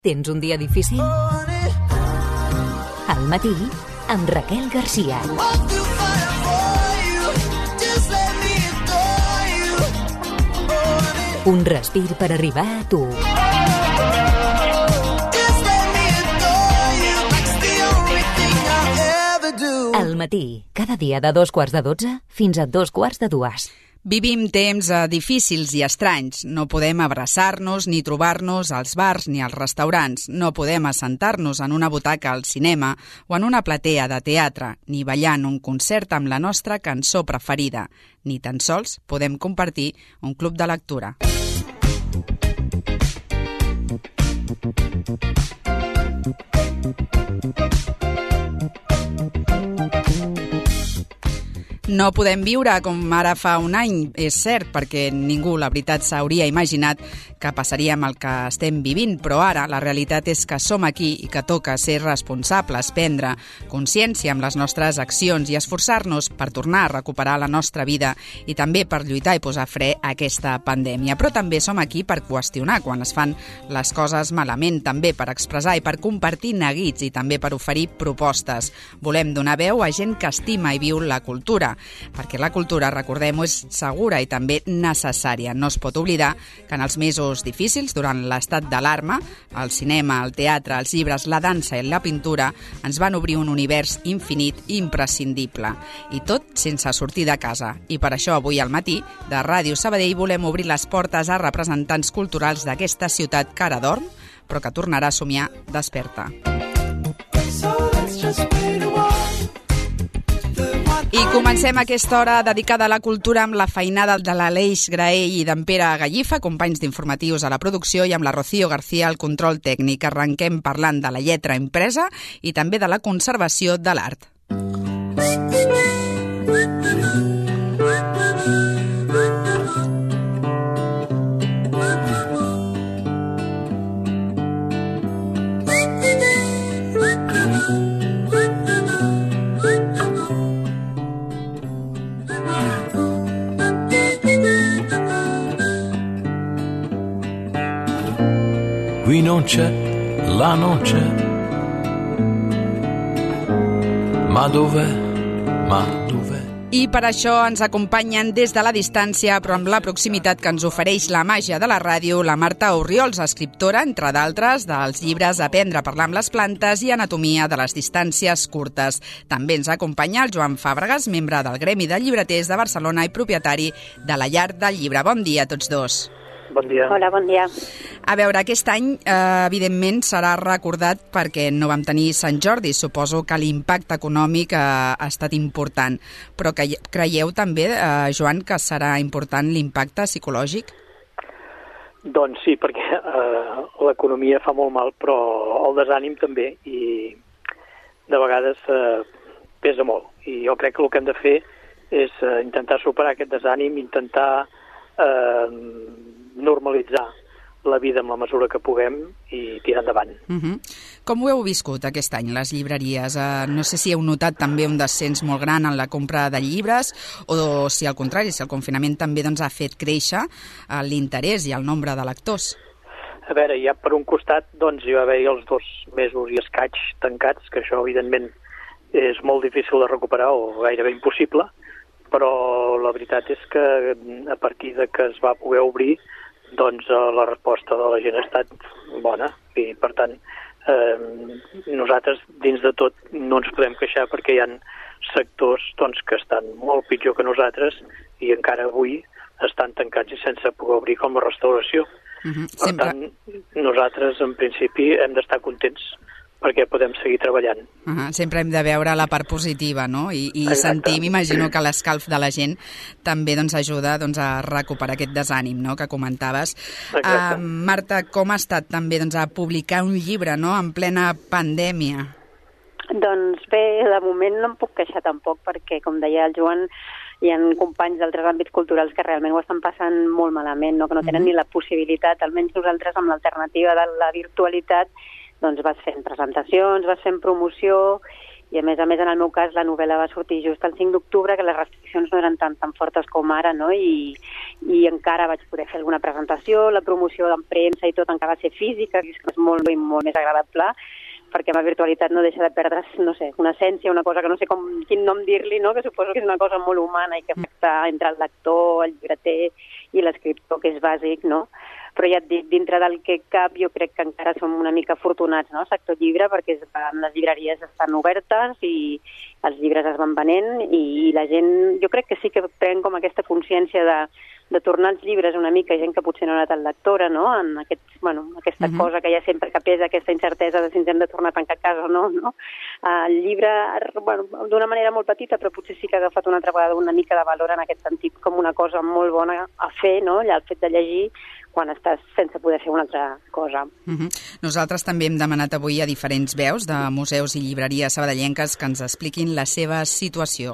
Tens un dia difícil? Al matí, amb Raquel Garcia. Un respir per arribar a tu. Al matí, cada dia de 2:15 fins a 2:45. Vivim temps difícils i estranys. No podem abraçar-nos ni trobar-nos als bars ni als restaurants. No podem assentar-nos en una butaca al cinema o en una platea de teatre, ni ballar en un concert amb la nostra cançó preferida. Ni tan sols podem compartir un club de lectura. No podem viure com ara fa un any, és cert, perquè ningú, la veritat, s'hauria imaginat que passaria amb el que estem vivint, però ara la realitat és que som aquí i que toca ser responsables, prendre consciència amb les nostres accions i esforçar-nos per tornar a recuperar la nostra vida i també per lluitar i posar fre a aquesta pandèmia. Però també som aquí per qüestionar quan es fan les coses malament, també per expressar i per compartir neguits i també per oferir propostes. Volem donar veu a gent que estima i viu la cultura, perquè la cultura, recordem-ho, és segura i també necessària. No es pot oblidar que en els mesos difícils, durant l'estat d'alarma, el cinema, el teatre, els llibres, la dansa i la pintura ens van obrir un univers infinit i imprescindible. I tot sense sortir de casa. I per això avui al matí, de Ràdio Sabadell, volem obrir les portes a representants culturals d'aquesta ciutat que ara dorm, però que tornarà a somiar desperta. I comencem aquesta hora dedicada a la cultura amb la feinada de l'Aleix Graell i d'en Pere Gallifa, companys d'informatius a la producció, i amb la Rocío García al control tècnic. Arrenquem parlant de la lletra impresa i també de la conservació de l'art. Qui non c'è, là non c'è, ma dov'è, ma dov'è? I per això ens acompanyen des de la distància, però amb la proximitat que ens ofereix la màgia de la ràdio, la Marta Orriols, escriptora, entre d'altres, dels llibres Aprendre a parlar amb les plantes i Anatomia de les distàncies curtes. També ens acompanya el Joan Fàbregas, membre del Gremi de Llibreters de Barcelona i propietari de la Llar del Llibre. Bon dia a tots dos. Bon dia. Hola, bon dia. A veure, aquest any, evidentment, serà recordat perquè no vam tenir Sant Jordi. Suposo que l'impacte econòmic ha estat important. Però creieu també, Joan, que serà important l'impacte psicològic? Doncs sí, perquè l'economia fa molt mal, però el desànim també, i de vegades pesa molt. I jo crec que el que hem de fer és intentar superar aquest desànim, intentar normalitzar la vida amb la mesura que puguem i tirar endavant. Com ho heu viscut aquest any, les llibreries? No sé si heu notat també un descens molt gran en la compra de llibres o si al contrari, si el confinament també ha fet créixer l'interès i el nombre de lectors. A veure, ja per un costat hi va haver els 2 mesos i escaig tancats, que això evidentment és molt difícil de recuperar o gairebé impossible, però la veritat és que a partir de que es va poder obrir, la resposta de la gent ha estat bona i, per tant, nosaltres, dins de tot, no ens podem queixar perquè hi ha sectors que estan molt pitjor que nosaltres i encara avui estan tancats i sense poder obrir, com la restauració. Per tant, nosaltres, en principi, hem d'estar contents perquè podem seguir treballant. Sempre hem de veure la part positiva, no? I sentir, m'imagino que l'escalf de la gent també ajuda a recuperar aquest desànim, no?, que comentaves. Marta, com ha estat també a publicar un llibre, no?, en plena pandèmia? Doncs bé, de moment no em puc queixar tampoc, perquè, com deia el Joan, hi ha companys d'altres àmbits culturals que realment ho estan passant molt malament, no?, que no tenen ni la possibilitat, almenys nosaltres amb l'alternativa de la virtualitat, vas fent presentacions, vas fent promoció I a més, en el meu cas, la novel·la va sortir just el 5 d'octubre, que les restriccions no eren tan fortes com ara, no? I encara vaig poder fer alguna presentació, la promoció en premsa i tot encara va ser física, que és molt més agradable, perquè la virtualitat no deixa de perdre, no sé, una essència, una cosa que no sé quin nom dir-li, no? Que suposo que és una cosa molt humana i que afecta entre el lector, el llibreter i l'escriptor, que és bàsic, no? Però ja et dic, dintre del que cap, jo crec que encara som una mica afortunats, no?, el sector llibre, perquè les llibreries estan obertes i els llibres es van venent i la gent, jo crec que sí que pren com aquesta consciència de tornar els llibres una mica, gent que potser no era tan lectora, no?, en aquesta cosa que hi ha sempre que pesa, aquesta incertesa de si ens hem de tornar a tancar a casa o no, no? El llibre, d'una manera molt petita, però potser sí que ha agafat una altra vegada una mica de valor en aquest sentit, com una cosa molt bona a fer, no?, el fet de llegir quan estàs sense poder fer una altra cosa. Nosaltres també hem demanat avui a diferents veus de museus i llibreries sabadellenques que ens expliquin la seva situació.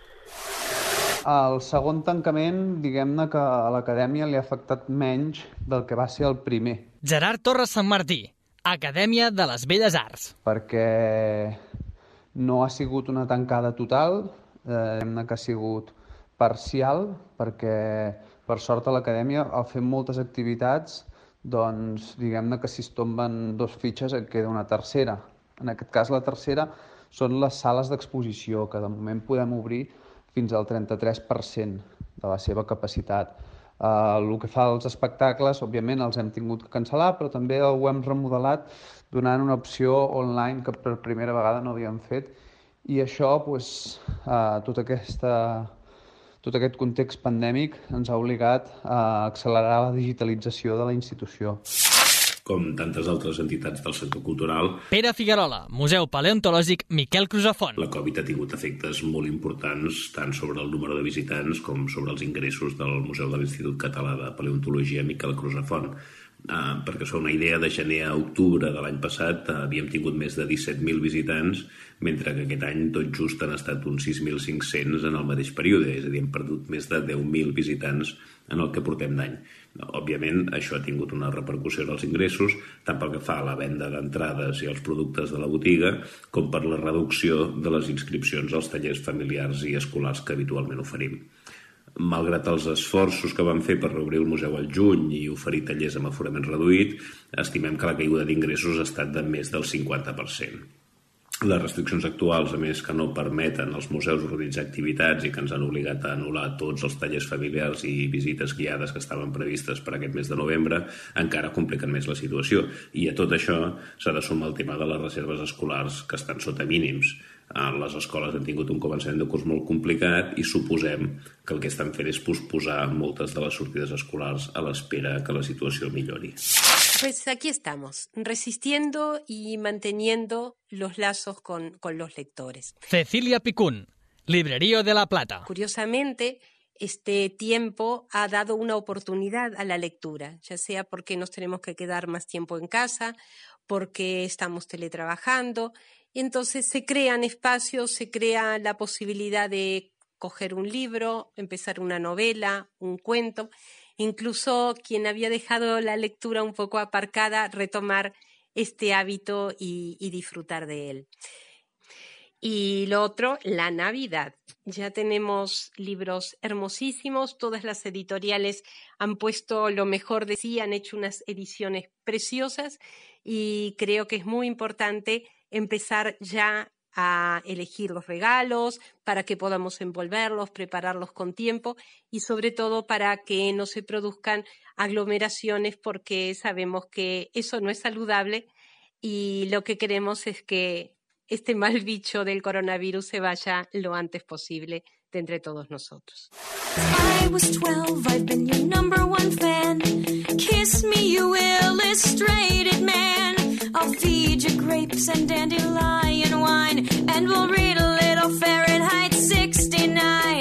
El segon tancament, diguem-ne que a l'acadèmia li ha afectat menys del que va ser el primer. Gerard Torres Sant Martí, Acadèmia de les Belles Arts. Perquè no ha sigut una tancada total, diguem-ne que ha sigut parcial, perquè per sort a l'acadèmia, al fer moltes activitats, doncs diguem-ne que si es tomben 2 fitxes et queda una tercera. En aquest cas la tercera són les sales d'exposició, que de moment podem obrir fins al 33% de la seva capacitat. El que fa als espectacles, òbviament els hem tingut que cancel·lar, però també ho hem remodelat donant una opció online que per primera vegada no havíem fet. I això, tot aquest context pandèmic ens ha obligat a accelerar la digitalització de la institució. Com tantes altres entitats del sector cultural. Pere Figuerola, Museu Paleontològic Miquel Crusafont. La Covid ha tingut efectes molt importants tant sobre el número de visitants com sobre els ingressos del Museu de l'Institut Català de Paleontologia Miquel Crusafont. Perquè us fa una idea, de gener a octubre de l'any passat havíem tingut més de 17.000 visitants, mentre que aquest any tot just han estat uns 6.500 en el mateix període, és a dir, hem perdut més de 10.000 visitants en el que portem d'any. Òbviament, això ha tingut una repercussió en els ingressos, tant pel que fa a la venda d'entrades i els productes de la botiga, com per la reducció de les inscripcions als tallers familiars i escolars que habitualment oferim. Malgrat els esforços que vam fer per reobrir el museu al juny i oferir tallers amb aforament reduït, estimem que la caiguda d'ingressos ha estat de més del 50%. Les restriccions actuals, a més, que no permeten als museus organitzar activitats i que ens han obligat a anul·lar tots els tallers familiars i visites guiades que estaven previstes per aquest mes de novembre, encara compliquen més la situació. I a tot això s'ha de sumar el tema de les reserves escolars, que estan sota mínims. Les escoles han tingut un començament de curs molt complicat i suposem que el que estan fent és posposar moltes de les sortides escolars a l'espera que la situació millori. Pues aquí estamos, resistiendo y manteniendo los lazos con los lectores. Cecilia Picún, Librerío de la Plata. Curiosamente, este tiempo ha dado una oportunidad a la lectura, ya sea porque nos tenemos que quedar más tiempo en casa, porque estamos teletrabajando. Entonces se crean espacios, se crea la posibilidad de coger un libro, empezar una novela, un cuento, incluso quien había dejado la lectura un poco aparcada, retomar este hábito y disfrutar de él. Y lo otro, la Navidad. Ya tenemos libros hermosísimos, todas las editoriales han puesto lo mejor de sí, han hecho unas ediciones preciosas y creo que es muy importante empezar ya a elegir los regalos para que podamos envolverlos, prepararlos con tiempo y sobre todo para que no se produzcan aglomeraciones porque sabemos que eso no es saludable y lo que queremos es que este mal bicho del coronavirus se vaya lo antes posible de entre todos nosotros. I was 12, I've been your number one fan. Kiss me, you illustrated man. I'll feed you grapes and dandelion wine, and we'll read a little Fahrenheit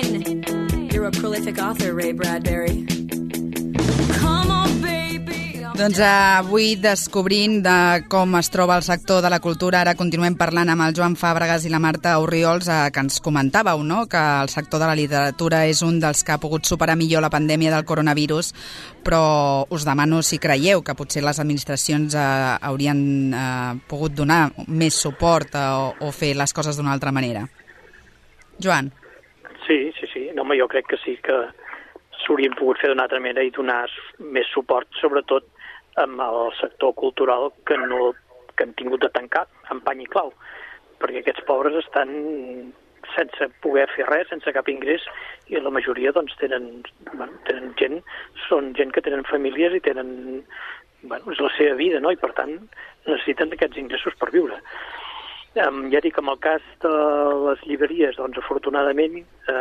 69. You're a prolific author, Ray Bradbury. Come on, baby. Doncs avui descobrint de com es troba el sector de la cultura, ara continuem parlant amb el Joan Fàbregas i la Marta Orriols, que ens comentàveu, no?, que el sector de la literatura és un dels que ha pogut superar millor la pandèmia del coronavirus, però us demano si creieu que potser les administracions haurien pogut donar més suport o fer les coses d'una altra manera. Joan. Sí. No, jo crec que sí, que s'haurien pogut fer d'una altra manera i donar més suport, sobretot amb el sector cultural que han tingut de tancar amb pany i clau, perquè aquests pobres estan sense poder fer res, sense cap ingrés, i la majoria doncs tenen gent, són gent que tenen famílies i tenen, és la seva vida, no?, i per tant necessiten aquests ingressos per viure. Ja dic, en el cas de les llibreries, doncs afortunadament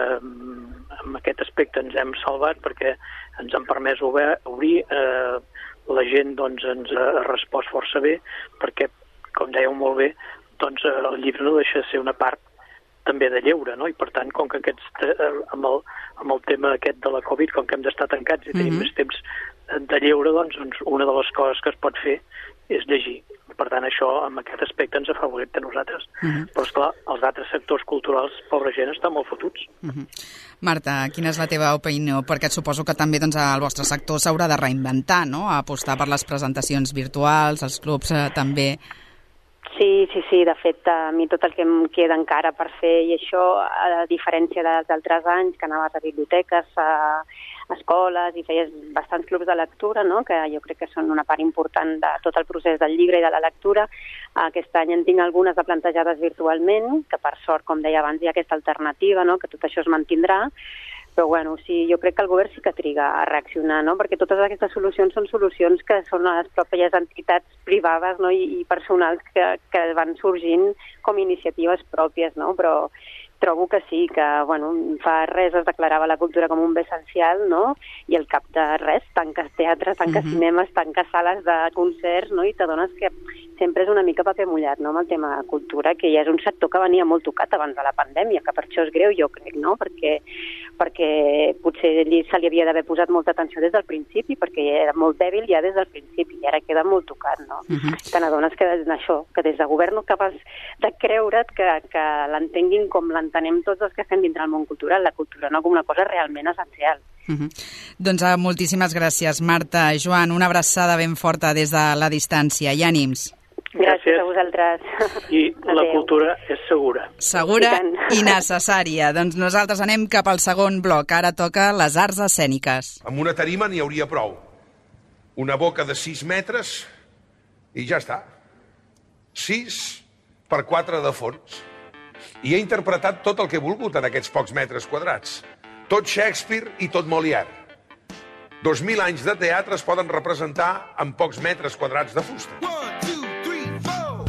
en aquest aspecte ens hem salvat perquè ens han permès obrir, la gent doncs ens ha respost força bé perquè, com dèieu molt bé, doncs el llibre no deixa de ser una part també de lleure, no? I per tant, com que amb el tema aquest de la Covid, com que hem d'estar tancats i tenim més temps de lleure, doncs una de les coses que es pot fer és llegir. Per tant, això, en aquest aspecte, ens ha favorit a nosaltres. Però, esclar, els altres sectors culturals, pobra gent, estan molt fotuts. Marta, quina és la teva opinió? Perquè et suposo que també doncs, el vostre sector s'haurà de reinventar, no?, apostar per les presentacions virtuals, els clubs també. Sí. De fet, a mi tot el que em queda encara per fer, i això, a diferència d'altres anys, que anaves a biblioteques, a escoles i feies bastants clubs de lectura, no?, que jo crec que són una part important de tot el procés del llibre i de la lectura. Aquest any en tinc algunes de plantejades virtualment, que per sort, com deia abans, hi ha aquesta alternativa, no?, que tot això es mantindrà. Però bueno, sí, jo crec que el govern sí que triga a reaccionar, no?, perquè totes aquestes solucions són solucions que són les pròpies entitats privades, no?, i personals que van sorgint com iniciatives pròpies, no?, però trobo que sí, que fa res es declarava la cultura com un bé essencial, no?, i al cap de res tanques teatres, tanques cinemes, tanques sales de concerts, no?, i t'adones que sempre és una mica paper mullat, no?, amb el tema de cultura, que ja és un sector que venia molt tocat abans de la pandèmia, que per això és greu, jo crec, no?, perquè potser se li havia d'haver posat molta atenció des del principi, perquè era molt dèbil ja des del principi, i ara queda molt tocat, no? Te n'adones que això, que des de govern no capaç de creure't que l'entenguin com l'entenem tots els que estem dintre del món cultural, la cultura no com una cosa realment essencial. Doncs moltíssimes gràcies, Marta. Joan, una abraçada ben forta des de la distància i ànims. Gràcies a vosaltres. I la cultura és segura. Segura i necessària. Doncs nosaltres anem cap al segon bloc. Ara toca les arts escèniques. Amb una tarima n'hi hauria prou. Una boca de 6 metres i ja està. 6 per 4 de fons. I he interpretat tot el que he volgut en aquests pocs metres quadrats. Tot Shakespeare i tot Molière. 2000 anys de teatre es poden representar en pocs metres quadrats de fusta. 1, 2, 3, 4.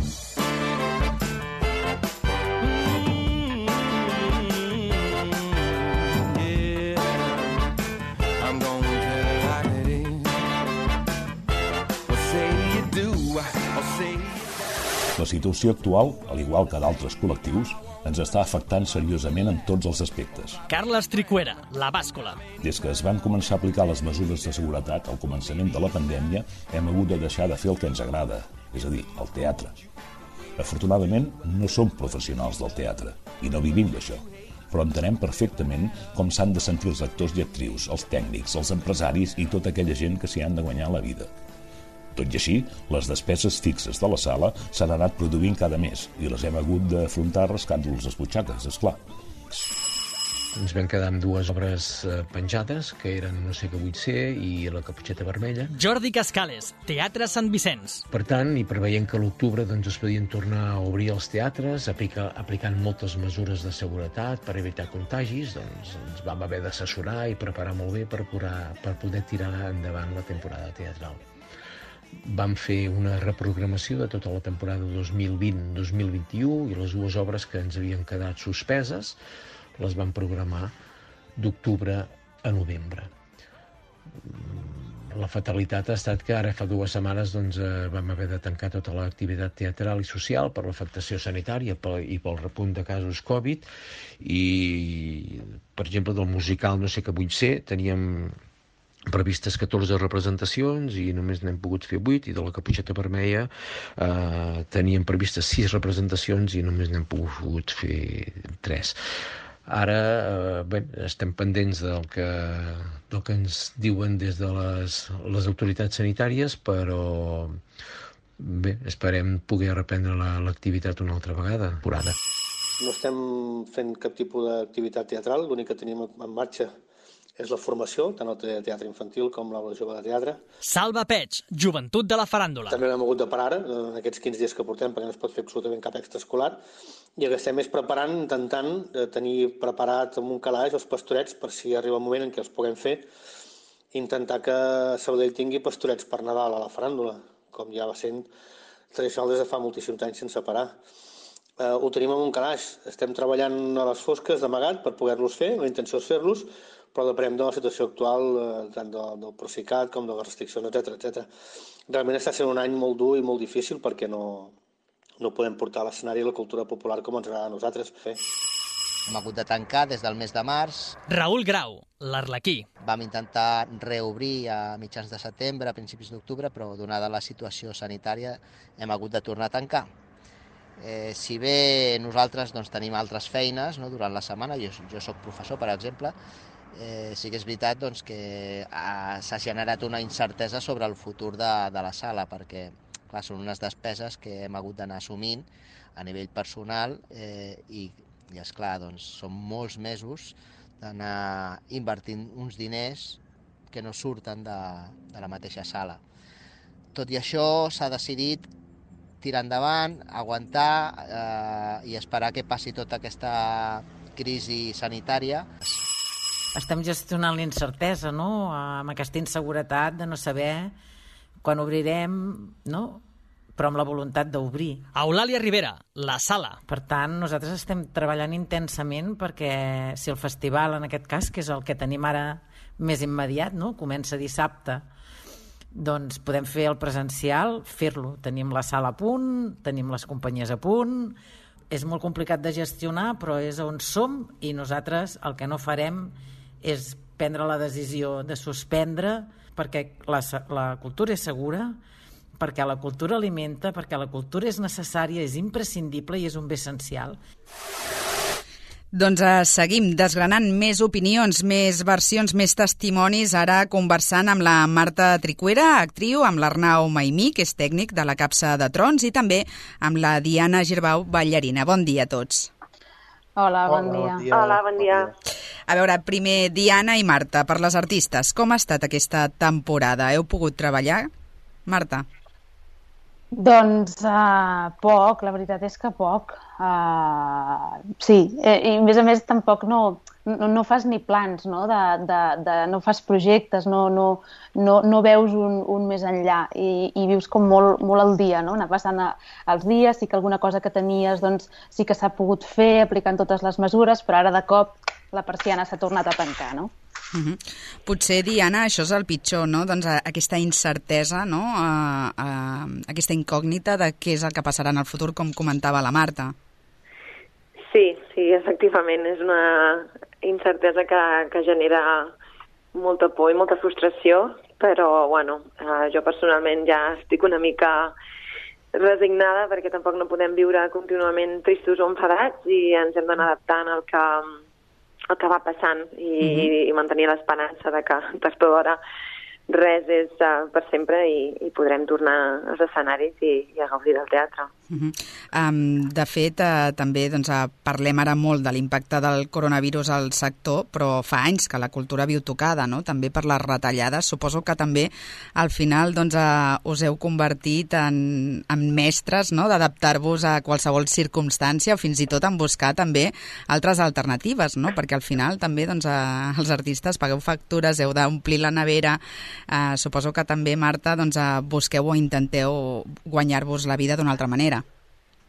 I'm gonna tell it like it is. I'll say you do, I'll say. La situació actual, al igual que d'altres col·lectius, ens està afectant seriosament en tots els aspectes. Carles Tricuera, La Bàscula. Des que es van començar a aplicar les mesures de seguretat al començament de la pandèmia, hem hagut de deixar de fer el que ens agrada, és a dir, el teatre. Afortunadament, no som professionals del teatre i no vivim d'això, però entenem perfectament com s'han de sentir els actors i actrius, els tècnics, els empresaris i tota aquella gent que s'hi han de guanyar la vida. Tot i així, les despeses fixes de la sala s'han anat produint cada mes i les hem hagut d'afrontar rascant-los les butxaques, esclar. Ens vam quedar amb 2 obres penjades, que eren No sé què vull ser i La Caputxeta Vermella. Jordi Cascales, Teatre Sant Vicenç. Per tant, i preveient que a l'octubre es podien tornar a obrir els teatres, aplicant moltes mesures de seguretat per evitar contagis, doncs ens vam haver d'assessorar i preparar molt bé per poder tirar endavant la temporada teatral. Vam fer una reprogramació de tota la temporada 2020-2021 i les 2 obres que ens havien quedat suspeses les vam programar d'octubre a novembre. La fatalitat ha estat que ara fa 2 setmanes vam haver de tancar tota l'activitat teatral i social per l'afectació sanitària i pel repunt de casos Covid i, per exemple, del musical No sé què vull ser teníem previstes 14 representacions i només n'hem pogut fer 8, i de la Caputxeta Vermella teníem previstes 6 representacions i només n'hem pogut fer 3. Ara estem pendents del que ens diuen des de les autoritats sanitàries, però bé, esperem poder reprendre l'activitat una altra vegada. No estem fent cap tipus d'activitat teatral, l'únic que tenim en marxa és la formació, tant el teatre infantil com l'aula jove de teatre. Salva Peig, Joventut de la Faràndula. També l'hem hagut de parar ara, en aquests 15 dies que portem, perquè no es pot fer absolutament cap extraescolar, i el que estem és preparant, intentant tenir preparat amb un calaix els pastorets per si arriba el moment en què els puguem fer, intentar que Sabadell tingui pastorets per Nadal a la Faràndula, com ja va sent tradicional des de fa moltíssims anys sense parar. Ho tenim en un calaix, estem treballant a les fosques d'amagat per poder-los fer, la intenció és fer-los, però depenem de la situació actual, tant del Procicat com de les restriccions, etc. Realment està sent un any molt dur i molt difícil perquè no podem portar a l'escenari la cultura popular com ens agrada a nosaltres fer. Hem hagut de tancar des del mes de març. Raül Grau, l'Arlequí. Vam intentar reobrir a mitjans de setembre, a principis d'octubre, però donada la situació sanitària hem hagut de tornar a tancar. Si bé nosaltres tenim altres feines durant la setmana, jo soc professor, per exemple, sí que és veritat que s'ha generat una incertesa sobre el futur de la sala, perquè clar, són unes despeses que hem hagut d'anar assumint a nivell personal i esclar, són molts mesos d'anar invertint uns diners que no surten de la mateixa sala. Tot i això s'ha decidit tirar endavant, aguantar i esperar que passi tota aquesta crisi sanitària. Estem gestionant l'incertesa, no?, amb aquesta inseguretat de no saber quan obrirem, no?, però amb la voluntat d'obrir. Eulàlia Rivera, la sala. Per tant, nosaltres estem treballant intensament perquè si el festival, en aquest cas, que és el que tenim ara més immediat, no?, comença dissabte, doncs podem fer el presencial, fer-lo. Tenim la sala a punt, tenim les companyies a punt, és molt complicat de gestionar, però és on som i nosaltres el que no farem és prendre la decisió de suspendre perquè la cultura és segura, perquè la cultura alimenta, perquè la cultura és necessària, és imprescindible i és un bé essencial. Doncs seguim desgranant més opinions, més versions, més testimonis, ara conversant amb la Marta Tricuera, actriu, amb l'Arnau Maimí, que és tècnic de la Capsa de Trons, i també amb la Diana Girbau, ballarina. Bon dia a tots. Hola, bon dia. Hola, bon dia. A veure, primer, Diana i Marta, per les artistes, com ha estat aquesta temporada? Heu pogut treballar? Marta? Doncs poc, la veritat és que poc. Sí, i a més tampoc no fas ni plans, no? No fas projectes, no veus un més enllà i vius com molt al dia, no? Anar passant els dies, sí que alguna cosa que tenies doncs sí que s'ha pogut fer aplicant totes les mesures, però ara de cop la persiana s'ha tornat a tancar, no? Potser, Diana, això és el pitjor, no? Doncs aquesta incertesa, no? Aquesta incògnita de què és el que passarà en el futur, com comentava la Marta. Sí, efectivament, és una incertesa que genera molta por i molta frustració, però, bueno, jo personalment ja estic una mica resignada perquè tampoc no podem viure contínuament tristos o enfadats i ens hem d'anar adaptant al que va passant i mantenir l'esperança de que tard o d'hora res és per sempre i podrem tornar als escenaris i a gaudir del teatre. De fet, també parlem ara molt de l'impacte del coronavirus al sector, però fa anys que la cultura viu tocada, no? També per les retallades. Suposo que també al final us heu convertit en mestres, no? D'adaptar-vos a qualsevol circumstància o fins i tot en buscar també altres alternatives, no? Perquè al final també els artistes pagueu factures, heu d'omplir la nevera. Suposo que també, Marta, busqueu o intenteu guanyar-vos la vida d'una altra manera.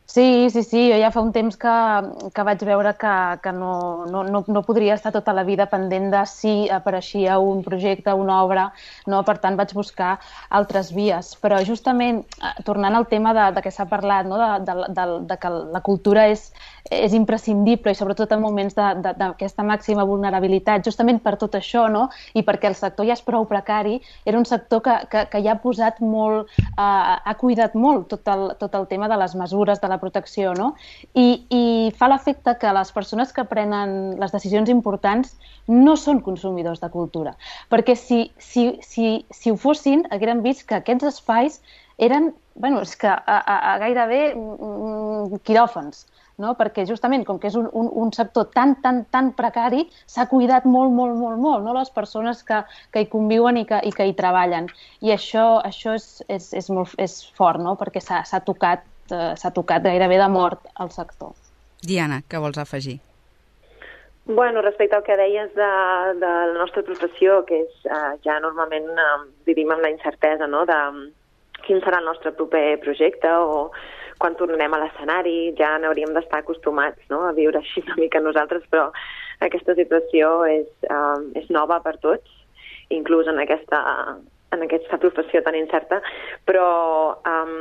Sí, jo ja fa un temps que vaig veure que no podria estar tota la vida pendent de si apareixia un projecte, una obra, no? Per tant vaig buscar altres vies. Però justament, tornant al tema de què s'ha parlat, no? de que la cultura és imprescindible i sobretot en moments d'aquesta màxima vulnerabilitat, justament per tot això, no? I perquè el sector ja és prou precari, era un sector que ja ha posat molt, ha cuidat molt tot el tema de les mesures, de la protecció, no? I fa l'efecte que les persones que prenen les decisions importants no són consumidors de cultura. Perquè si ho fossin, haguérem vist que aquests espais eren, és que gairebé quiròfans, no? Perquè justament, com que és un sector tan precari, s'ha cuidat molt, no? Les persones que hi conviuen i que hi treballen. I això és fort, no? Perquè s'ha tocat gairebé de mort al sector. Diana, què vols afegir? Bueno, respecte al que deies de la nostra professió, que és ja normalment vivim amb la incertesa, no?, de quin serà el nostre proper projecte o quan tornarem a l'escenari, ja n'hauríem d'estar acostumats, no?, a viure així una mica nosaltres, però aquesta situació és nova per tots, inclús en aquesta professió tan incerta, però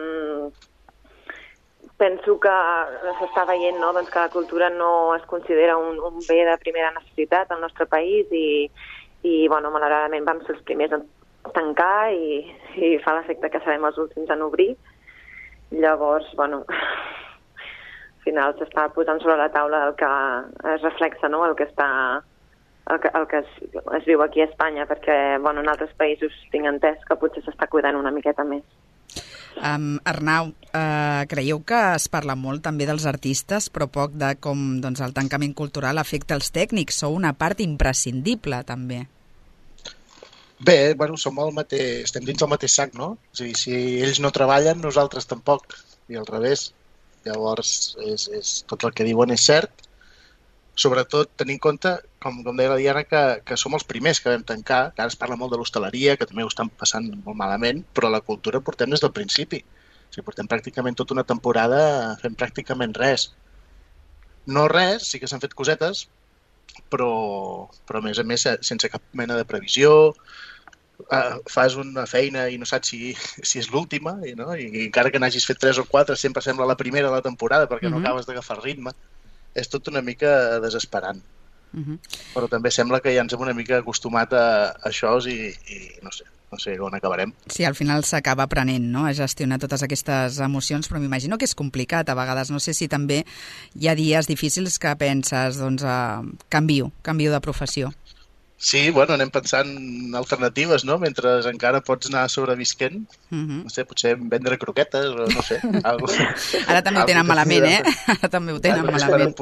penso que s'està veient, no?, doncs que la cultura no es considera un bé de primera necessitat al nostre país i bueno, malauradament vam ser els primers a tancar i fa l'efecte que serem els últims en obrir. Llavors, bueno, al final s'està posant sobre la taula el que es reflexa, no?, el que es viu aquí a Espanya, perquè, bueno, en altres països tinc entès que potser s'està cuidant una miqueta més. Arnau, creieu que es parla molt també dels artistes, però poc de com el tancament cultural afecta els tècnics? Sou una part imprescindible, també. Bé, bueno, estem dins del mateix sac, no? És a dir, si ells no treballen, nosaltres tampoc, i al revés. Llavors, tot el que diuen és cert, sobretot tenint en compte, com deia la Diana, que som els primers que vam tancar, que ara es parla molt de l'hostaleria, que també ho estan passant molt malament, però la cultura portem des del principi. O sigui, portem pràcticament tota una temporada fent pràcticament res. No res, sí que s'han fet cosetes, però a més sense cap mena de previsió, fas una feina i no saps si és l'última, no? I encara que n'hagis fet 3 o 4 sempre sembla la primera de la temporada perquè no acabes d'agafar ritme. És tot una mica desesperant. Però també sembla que ja ens hem una mica acostumat a això i no sé on acabarem. Sí, al final s'acaba aprenent, no?, a gestionar totes aquestes emocions, però m'imagino que és complicat a vegades. No sé si també hi ha dies difícils que penses, canvio de professió. Sí, bueno, anem pensant alternatives, no?, mentre encara pots anar sobrevisquent. No sé, potser vendre croquetes o no sé. Ara també ho tenen malament, Ara també ho tenen malament.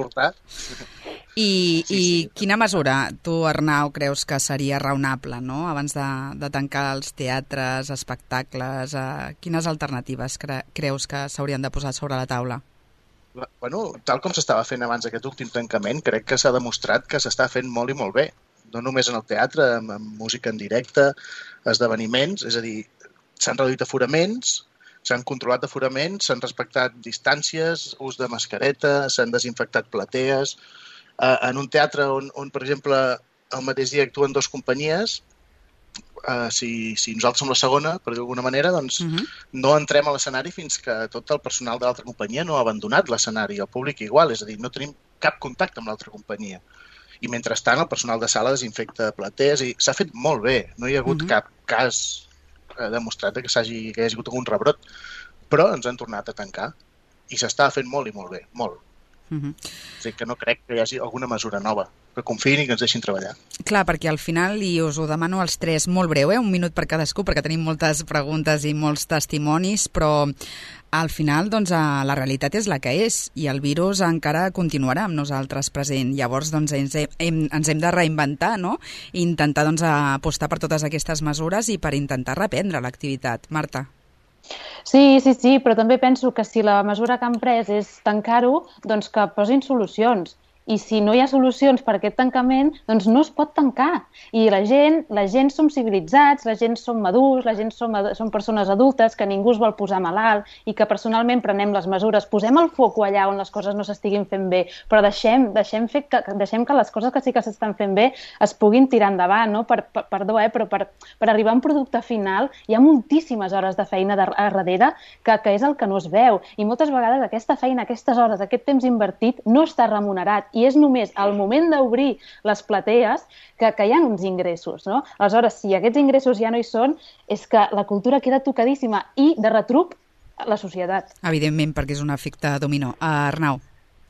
I quina mesura tu, Arnau, creus que seria raonable, no?, abans de tancar els teatres, espectacles? Quines alternatives creus que s'haurien de posar sobre la taula? Bueno, tal com s'estava fent abans d'aquest últim tancament, crec que s'ha demostrat que s'està fent molt i molt bé. No només en el teatre, amb música en directe, esdeveniments, és a dir, s'han reduït aforaments, s'han controlat aforaments, s'han respectat distàncies, ús de mascareta, s'han desinfectat platees. En un teatre on per exemple, el mateix dia actuen 2 companyies, si nosaltres som la segona, per dir d'alguna manera, doncs no entrem a l'escenari fins que tot el personal de l'altra companyia no ha abandonat l'escenari, el públic igual, és a dir, no tenim cap contacte amb l'altra companyia. I mentrestant el personal de sala desinfecta platees i s'ha fet molt bé. No hi ha hagut cap cas demostrat que hi hagi hagut algun rebrot. Però ens han tornat a tancar i s'està fent molt i molt bé, molt. O sigui que no crec que hi hagi alguna mesura nova, que confiïn i que ens deixin treballar. Clar, perquè al final, i us ho demano als 3 molt breu, 1 minut per cadascú, perquè tenim moltes preguntes i molts testimonis, però al final la realitat és la que és i el virus encara continuarà amb nosaltres present. Llavors ens hem de reinventar, no?, i intentar apostar per totes aquestes mesures i per intentar reprendre l'activitat. Marta? Sí, però també penso que si la mesura que han pres és tancar-ho, doncs que posin solucions i si no hi ha solucions per aquest tancament, doncs no es pot tancar. I la gent som civilitzats, la gent som madurs, la gent som persones adultes, que ningú es vol posar malalt i que personalment prenem les mesures, posem el foco allà on les coses no s'estiguin fent bé, però deixem que les coses que sí que s'estan fent bé es puguin tirar endavant, no? Perdó, però per arribar a un producte final hi ha moltíssimes hores de feina darrere que és el que no es veu. I moltes vegades aquesta feina, aquestes hores, aquest temps invertit no està remunerat i és només al moment d'obrir les platees que hi ha uns ingressos, no? Aleshores, si aquests ingressos ja no hi són, és que la cultura queda tocadíssima i, de retruc, la societat. Evidentment, perquè és un efecte dominó. Arnau.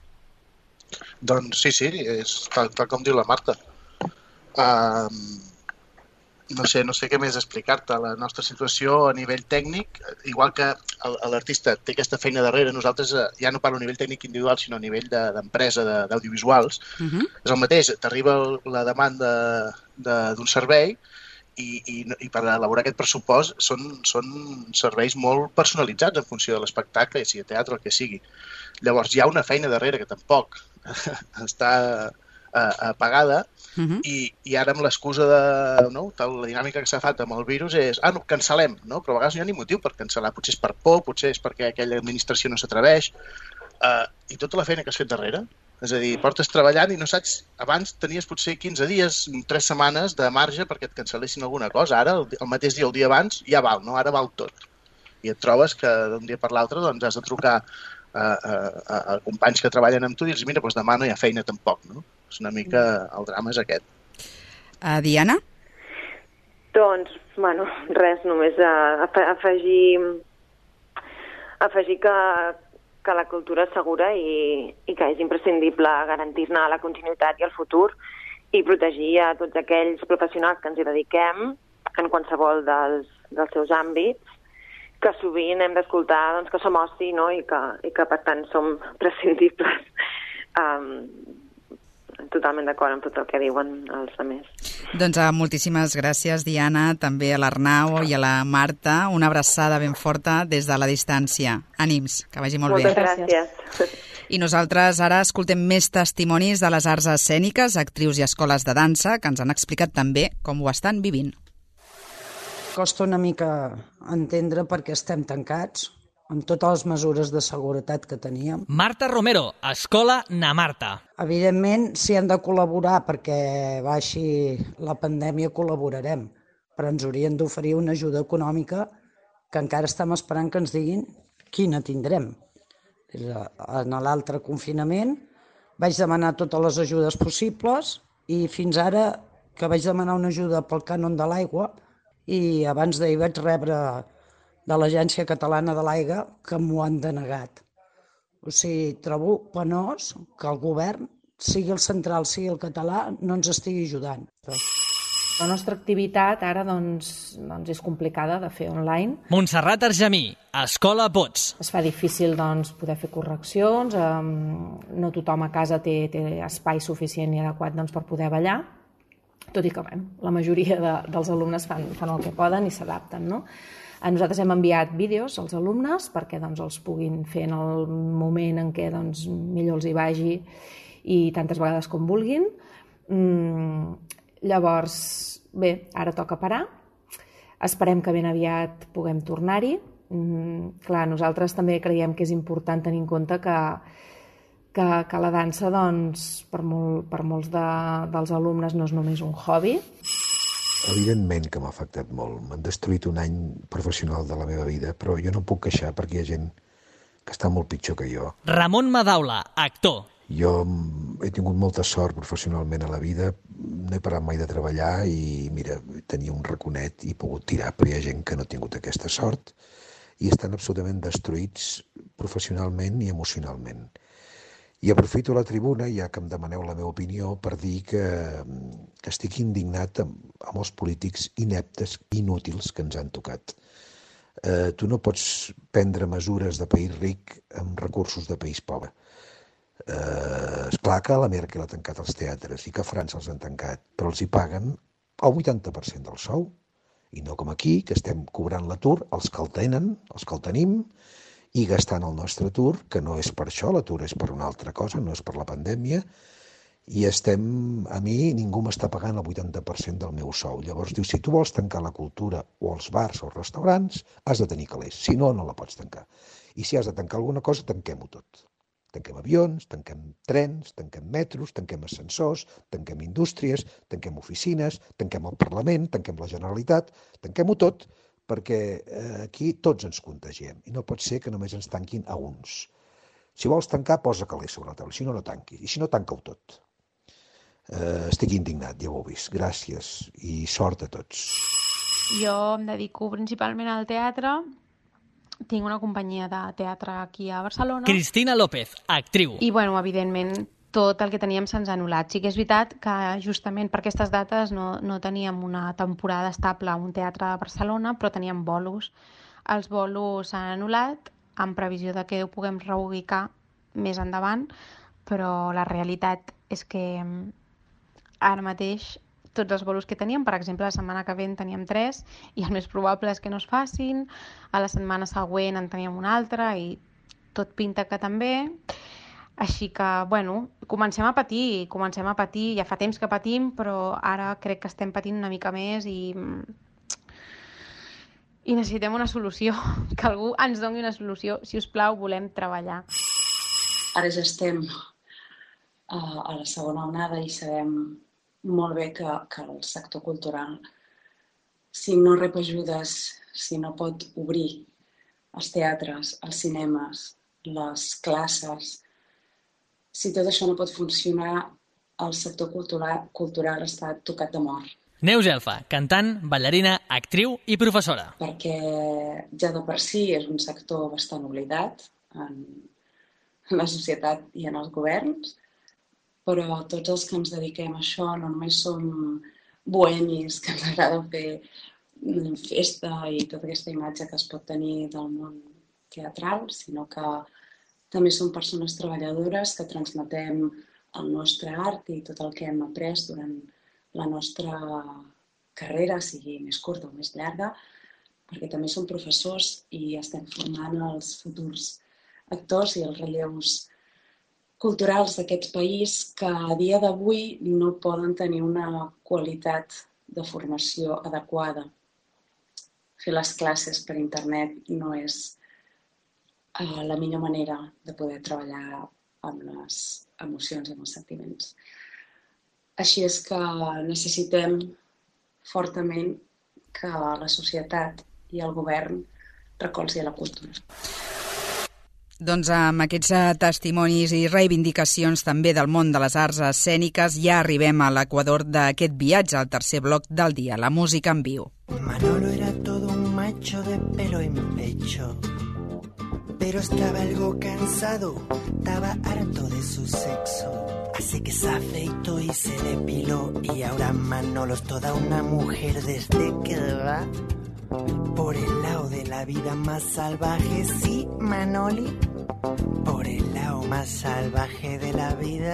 Doncs sí, és tal com diu la Marta. No sé què més explicar-te. La nostra situació a nivell tècnic, igual que l'artista té aquesta feina darrere, nosaltres ja no parlo a nivell tècnic individual, sinó a nivell d'empresa, d'audiovisuals. És el mateix, t'arriba la demanda d'un servei i per elaborar aquest pressupost són serveis molt personalitzats en funció de l'espectacle, sigui teatre o el que sigui. Llavors hi ha una feina darrere que tampoc està pagada i ara amb l'excusa de la dinàmica que s'ha fet amb el virus és cancel·lem, però a vegades no hi ha ni motiu per cancel·lar, potser és per por, potser és perquè aquella administració no s'atreveix i tota la feina que has fet darrere, és a dir, portes treballant i no saps, abans tenies potser 15 dies, 3 setmanes de marge perquè et cancel·lessin alguna cosa, ara el mateix dia, el dia abans, ja val, ara val tot i et trobes que d'un dia per l'altre has de trucar a companys que treballen amb tu i dir-los, mira, doncs demà no hi ha feina tampoc, no? És una mica, el drama és aquest. Diana? Doncs, res, només afegir que la cultura és segura i que és imprescindible garantir-ne la continuïtat i el futur i protegir a tots aquells professionals que ens hi dediquem en qualsevol dels seus àmbits, que sovint hem d'escoltar que som oci, no? I que per tant som prescindibles. Totalment d'acord amb tot el que diuen els altres. Doncs moltíssimes gràcies, Diana, també a l'Arnau i a la Marta. Una abraçada ben forta des de la distància. Ànims, que vagi molt bé. Moltes gràcies. I nosaltres ara escoltem més testimonis de les arts escèniques, actrius i escoles de dansa, que ens han explicat també com ho estan vivint. Costa una mica entendre per què estem tancats, amb totes les mesures de seguretat que teníem. Marta Romero, Escola Na Marta. Evidentment, si hem de col·laborar perquè baixi la pandèmia, col·laborarem, però ens haurien d'oferir una ajuda econòmica que encara estem esperant que ens diguin quina tindrem. En l'altre confinament vaig demanar totes les ajudes possibles i fins ara que vaig demanar una ajuda pel cànon de l'aigua i abans d'ahir vaig rebre de l'Agència Catalana de l'Aigua que m'ho han denegat. O sigui, trobo penós que el govern, sigui el central, sigui el català, no ens estigui ajudant. La nostra activitat ara és complicada de fer online. Montserrat Argemí, Escola Pots. Es fa difícil poder fer correccions, no tothom a casa té espai suficient i adequat per poder ballar, tot i que la majoria dels alumnes fan el que poden i s'adapten, no? Nosaltres hem enviat vídeos als alumnes perquè els puguin fer en el moment en què millor els hi vagi i tantes vegades com vulguin. Llavors, bé, ara toca parar. Esperem que ben aviat puguem tornar-hi. Clar, nosaltres també creiem que és important tenir en compte que la dansa, per molts dels alumnes no és només un hobby. Evidentment que m'ha afectat molt. M'han destruït un any professional de la meva vida, però jo no em puc queixar perquè hi ha gent que està molt pitjor que jo. Ramon Madaula, actor. Jo he tingut molta sort professionalment a la vida, no he parat mai de treballar i, mira, tenia un raconet i he pogut tirar, però hi ha gent que no ha tingut aquesta sort i estan absolutament destruïts professionalment i emocionalment. I aprofito la tribuna, ja que em demaneu la meva opinió, per dir que estic indignat amb els polítics ineptes i inútils que ens han tocat. Tu no pots prendre mesures de país ric amb recursos de país pobre. Esclar que la Merkel ha tancat els teatres i que a França els han tancat, però els hi paguen el 80% del sou. I no com aquí, que estem cobrant l'atur, els que el tenen, els que el tenim, i gastant el nostre atur, que no és per això, l'atur és per una altra cosa, no és per la pandèmia, I a mi ningú m'està pagant el 80% del meu sou. Llavors diu, si tu vols tancar la cultura o els bars o els restaurants, has de tenir calés, si no, no la pots tancar. I si has de tancar alguna cosa, tanquem-ho tot. Tanquem avions, tanquem trens, tanquem metros, tanquem ascensors, tanquem indústries, tanquem oficines, tanquem el Parlament, tanquem la Generalitat, tanquem-ho tot, perquè aquí tots ens contagiem i no pot ser que només ens tanquin a uns. Si vols tancar, posa calés sobre la taula, si no, no tanquis, i si no, tanca-ho tot. Estic indignat, ja ho heu vist. Gràcies i sort a tots. Jo em dedico principalment al teatre. Tinc una companyia de teatre aquí a Barcelona. Cristina López, actriu. I, bueno, evidentment, tot el que teníem se'ns ha anul·lat. Sí que és veritat que justament per aquestes dates no teníem una temporada estable a un teatre de Barcelona, però teníem bolos. Els bolos s'han anul·lat en previsió de que ho puguem reubicar més endavant, però la realitat és que ara mateix tots els bolos que teníem, per exemple, la setmana que ve en teníem 3 i el més probable és que no es facin, a la setmana següent en teníem un altre i tot pinta que també. Així que, bueno, comencem a patir, ja fa temps que patim, però ara crec que estem patint una mica més i necessitem una solució, que algú ens doni una solució. Si us plau, volem treballar. Ara ja estem a la segona onada i sabem molt bé que el sector cultural, si no rep ajudes, si no pot obrir els teatres, els cinemes, les classes, si tot això no pot funcionar, el sector cultural està tocat de mort. Neus Elfa, cantant, ballarina, actriu i professora. Perquè ja de per si és un sector bastant oblidat en la societat i en els governs, però tots els que ens dediquem a això no només som bohemis que ens agrada fer festa i tota aquesta imatge que es pot tenir del món teatral, sinó que també som persones treballadores que transmetem el nostre art i tot el que hem après durant la nostra carrera, sigui més curta o més llarga, perquè també som professors i estem formant els futurs actors i els relleus culturals d'aquest país que a dia d'avui no poden tenir una qualitat de formació adequada. Fer les classes per internet no és la millor manera de poder treballar amb les emocions i amb els sentiments. Així és que necessitem fortament que la societat i el govern recolzi la cultura. Doncs amb aquests testimonis i reivindicacions també del món de les arts escèniques ja arribem a l'equador d'aquest viatge, al tercer bloc del dia, la música en viu. Manolo era todo un macho de pelo en pecho, pero estaba algo cansado, estaba harto de su sexo. Así que se afeitó y se depiló y ahora Manolo es toda una mujer desde que va por el lado de la vida más salvaje. Sí, Manoli, por el lado más salvaje de la vida.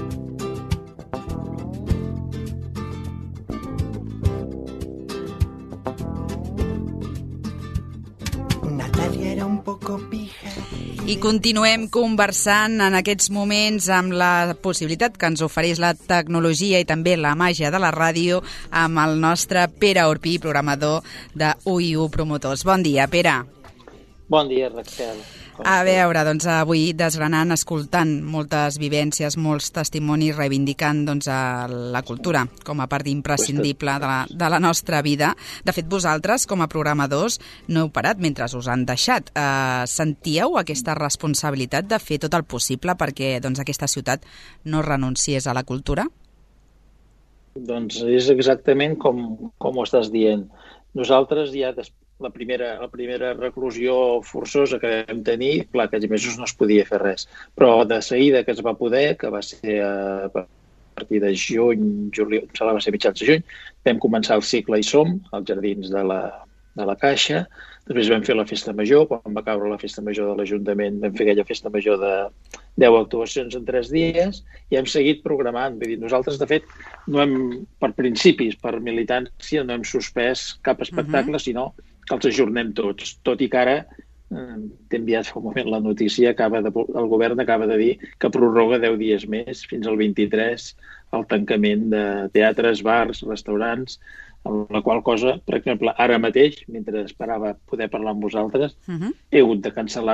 Natalia era un poco pija. I continuem conversant en aquests moments amb la possibilitat que ens ofereix la tecnologia i també la màgia de la ràdio amb el nostre Pere Orpí, programador de UIU Promotors. Bon dia, Pere. Bon dia, Raquel. A veure, doncs avui desgranant, escoltant moltes vivències, molts testimonis, reivindicant la cultura com a part imprescindible de la nostra vida. De fet, vosaltres, com a programadors, no heu parat mentre us han deixat. Sentíeu aquesta responsabilitat de fer tot el possible perquè aquesta ciutat no renunciés a la cultura? Doncs és exactament com ho estàs dient. Nosaltres ja la primera reclusió forçosa que vam tenir, clar, aquests mesos no es podia fer res, però de seguida que es va poder, que va ser a partir de juny, juliol, va ser mitjans de juny, vam començar el cicle Hi som, als jardins de la Caixa. Després vam fer la festa major, quan va caure la festa major de l'Ajuntament vam fer aquella festa major de 10 actuacions en 3 dies i hem seguit programant. Vull dir, nosaltres, de fet, no hem, per principis, per militància, no hem suspès cap espectacle, sinó que els ajornem tots, tot i que ara t'he enviat fa un moment la notícia, el govern acaba de dir que prorroga 10 dies més, fins al 23, el tancament de teatres, bars, restaurants, amb la qual cosa, per exemple, ara mateix, mentre esperava poder parlar amb vosaltres, he hagut de cancel·lar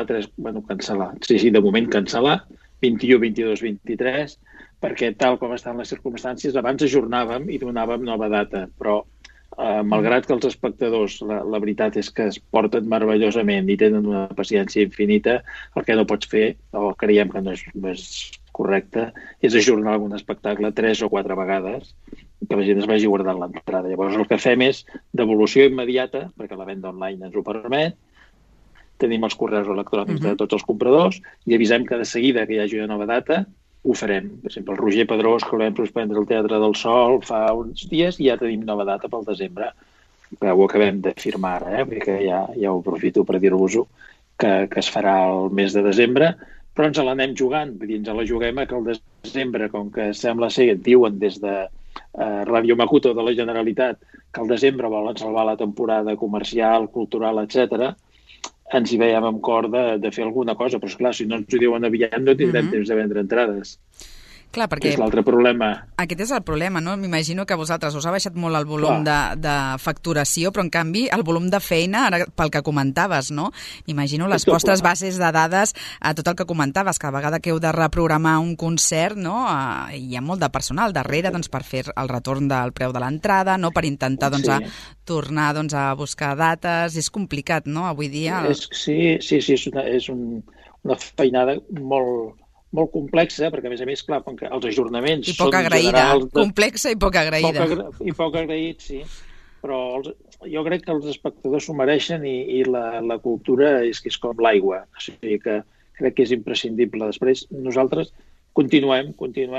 de moment cancel·lar, 21, 22, 23, perquè tal com estan les circumstàncies, abans ajornàvem i donàvem nova data, però malgrat que els espectadors, la veritat és que es porten meravellosament i tenen una paciència infinita, el que no pots fer, o creiem que no és correcte, és ajornar algun espectacle 3 o 4 vegades, que la gent es vagi guardant l'entrada. Llavors el que fem és devolució immediata, perquè la venda online ens ho permet, tenim els correus electrònics de tots els compradors i avisem que de seguida que hi hagi una nova data ho farem. Per exemple, el Roger Pedrós, que el vam suspendre al Teatre del Sol fa uns dies, i ja tenim nova data pel desembre, que ho acabem de firmar ara, vull dir que ja ho aprofito per dir-vos-ho, que es farà el mes de desembre, però ens l'anem jugant, vull dir, ens la juguem que el desembre, com que sembla ser, diuen des de Ràdio Makuto de la Generalitat, que al desembre volen salvar la temporada comercial, cultural, etc., ens hi veiem amb cor de fer alguna cosa, però esclar, si no ens ho diuen aviat no tindrem temps de vendre entrades. Clar, perquè és l'altre problema. Aquest és el problema, no? M'imagino que a vosaltres us ha baixat molt el volum de facturació, però en canvi el volum de feina, ara pel que comentaves, no? M'imagino les vostres bases de dades, a tot el que comentaves, que a vegada que heu de reprogramar un concert, no? Hi ha molt de personal darrere per fer el retorn del preu de l'entrada, no? Per intentar tornar a buscar dates. És complicat, no? Avui dia... Sí, és una feinada molt complexa, perquè a més, clar, com que els ajornaments són generals... Complexa i poc agraïda. I poc agraït, sí. Però jo crec que els espectadors s'ho mereixen i la cultura és que és com l'aigua. O sigui que crec que és imprescindible. Després nosaltres continuem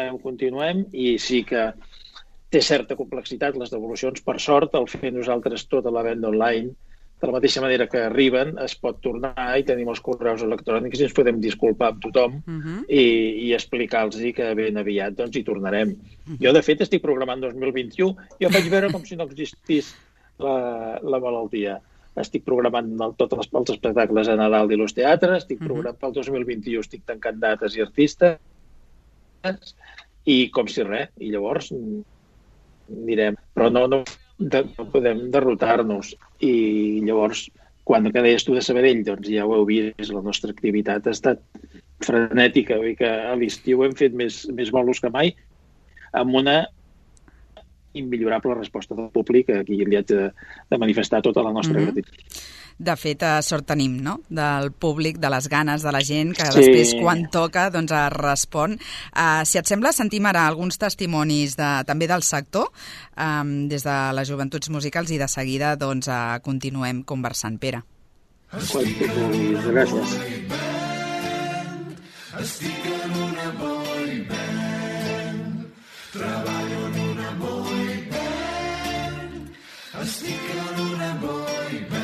i sí que té certa complexitat les devolucions. Per sort, al fer nosaltres tota la venda online, de la mateixa manera que arriben, es pot tornar i tenim els correus electrònics i ens podem disculpar amb tothom i explicar-los que ben aviat hi tornarem. Jo, de fet, estic programant 2021. Jo faig veure com si no existís la malaltia. Estic programant tots els espectacles a Nadal i los teatres, estic programant pel 2021, estic tancant dates i artistes i com si res. I llavors anirem. Però no podem derrotar-nos. I llavors, quan que deies tu de Sabadell, doncs ja ho heu vist, la nostra activitat ha estat frenètica. Vull dir que a l'estiu hem fet més bolos que mai, amb una immillorable resposta del públic. Aquí li haig de manifestar tota la nostra gratitud. De fet, sort tenim, no?, del públic, de les ganes de la gent, que després, quan toca, doncs es respon. Si et sembla, sentim ara alguns testimonis també del sector, des de les joventuts musicals, i de seguida doncs continuem conversant. Pere. Gràcies. Estic en una boy band, treballo en una boy band, estic en una boy band.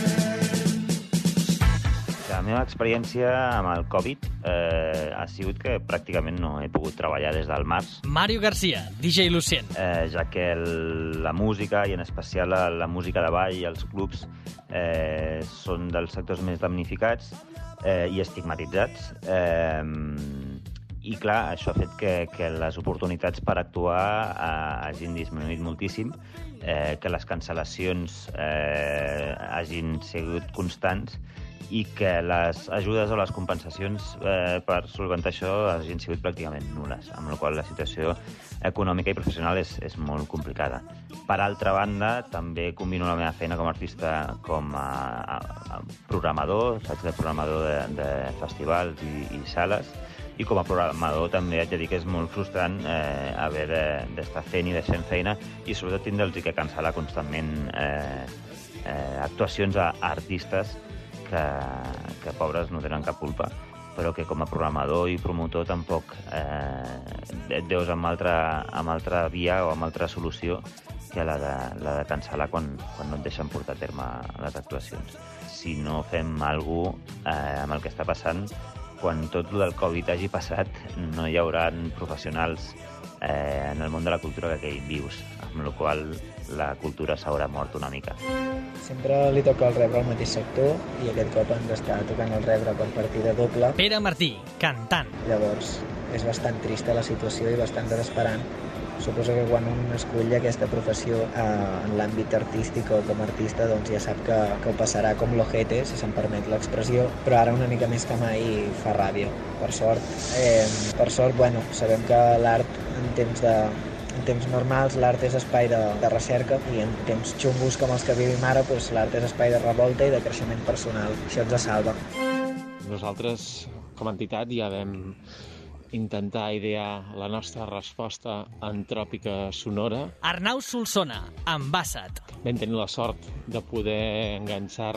La meva experiència amb el Covid ha sigut que pràcticament no he pogut treballar des del març. Mario García, DJ Lucien. Ja que la música, i en especial la música de ball i els clubs, són dels sectors més damnificats i estigmatitzats. I clar, això ha fet que les oportunitats per actuar hagin disminuït moltíssim, que les cancel·lacions hagin sigut constants i que les ajudes o les compensacions per solventar això hagin sigut pràcticament nul·les, amb la qual la situació econòmica i professional és molt complicada. Per altra banda, també combino la meva feina com a artista com a programador, faig de programador de festivals i sales, i com a programador també haig de dir que és molt frustrant haver d'estar fent i deixant feina i sobretot tindre'ls que cancel·lar constantment actuacions a artistes que pobres no tenen cap culpa, però que com a programador i promotor tampoc et veus amb altra via o amb altra solució que la de cancel·lar quan no et deixen portar a terme les actuacions. Si no fem alguna cosa amb el que està passant, quan tot el Covid hagi passat no hi haurà professionals en el món de la cultura que quedin vius, amb la qual la cultura s'haurà mort una mica. Sempre li toca el rebre al mateix sector i aquest cop ens està tocant el rebre per partida doble. Pere Martí, cantant. Llavors, és bastant trista la situació i bastant desesperant. Suposo que quan un escull aquesta professió en l'àmbit artístic o com a artista, doncs ja sap que ho passarà com l'ojete, si se'm permet l'expressió, però ara una mica més que mai fa ràbia. Per sort, bueno, sabem que l'art en temps normals l'art és espai de recerca i en temps xungos com els que vivim ara doncs l'art és espai de revolta i de creixement personal. Això ens salva. Nosaltres, com a entitat, ja vam intentar idear la nostra resposta antròpica sonora. Arnau Solsona, amb Bassat. Vam tenir la sort de poder enganxar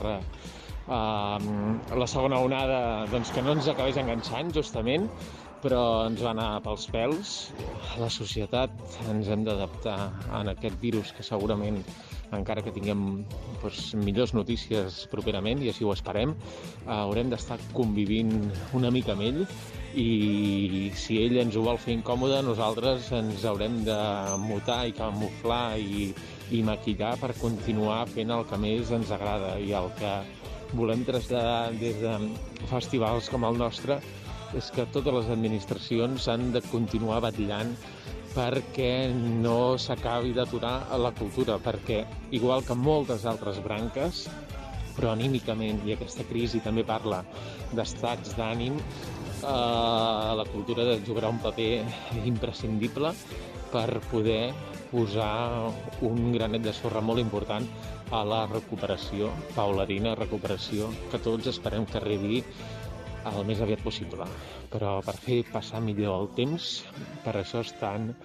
la segona onada, doncs que no ens acabés enganxant, justament, però ens va anar pels pèls. A la societat ens hem d'adaptar a aquest virus que segurament, encara que tinguem millors notícies properament, i així ho esperem, haurem d'estar convivint una mica amb ell i si ell ens ho vol fer incòmode, nosaltres ens haurem de mutar i camuflar i maquillar per continuar fent el que més ens agrada. I el que volem traslladar des de festivals com el nostre és que totes les administracions han de continuar vetllant perquè no s'acabi d'aturar la cultura, perquè, igual que moltes altres branques, però anímicament, i aquesta crisi també parla d'estats d'ànim, la cultura jugarà un paper imprescindible per poder posar un granet de sorra molt important a la recuperació, paulatina recuperació, que tots esperem que arribi el més aviat possible. Però per fer passar millor el temps, per això estan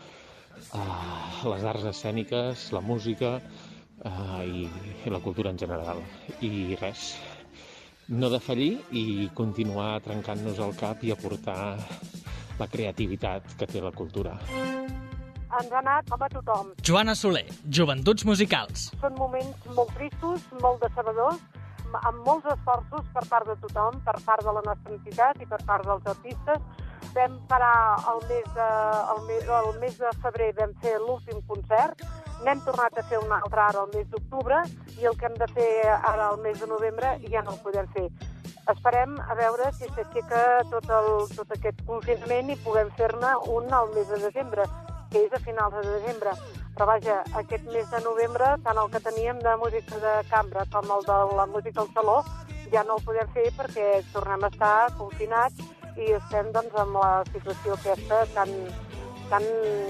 les arts escèniques, la música i la cultura en general. I res, no defallir i continuar trencant-nos el cap i aportar la creativitat que té la cultura. Ens ha anat com a tothom. Joana Soler, Joventuts Musicals. Són moments molt tristos, molt decebedors, amb molts esforços per part de tothom, per part de la nostra entitat i per part dels artistes. Vam parar el mes de febrer, vam fer l'últim concert, n'hem tornat a fer un altre ara al mes d'octubre i el que hem de fer ara al mes de novembre ja no el podem fer. Esperem a veure si s'aixeca tot aquest confinament i puguem fer-ne un al mes de desembre, que és a finals de desembre. Però vaja, aquest mes de novembre, tant el que teníem de música de cambra com el de la música al saló, ja no el podem fer perquè tornem a estar confinats i estem doncs amb la situació aquesta tan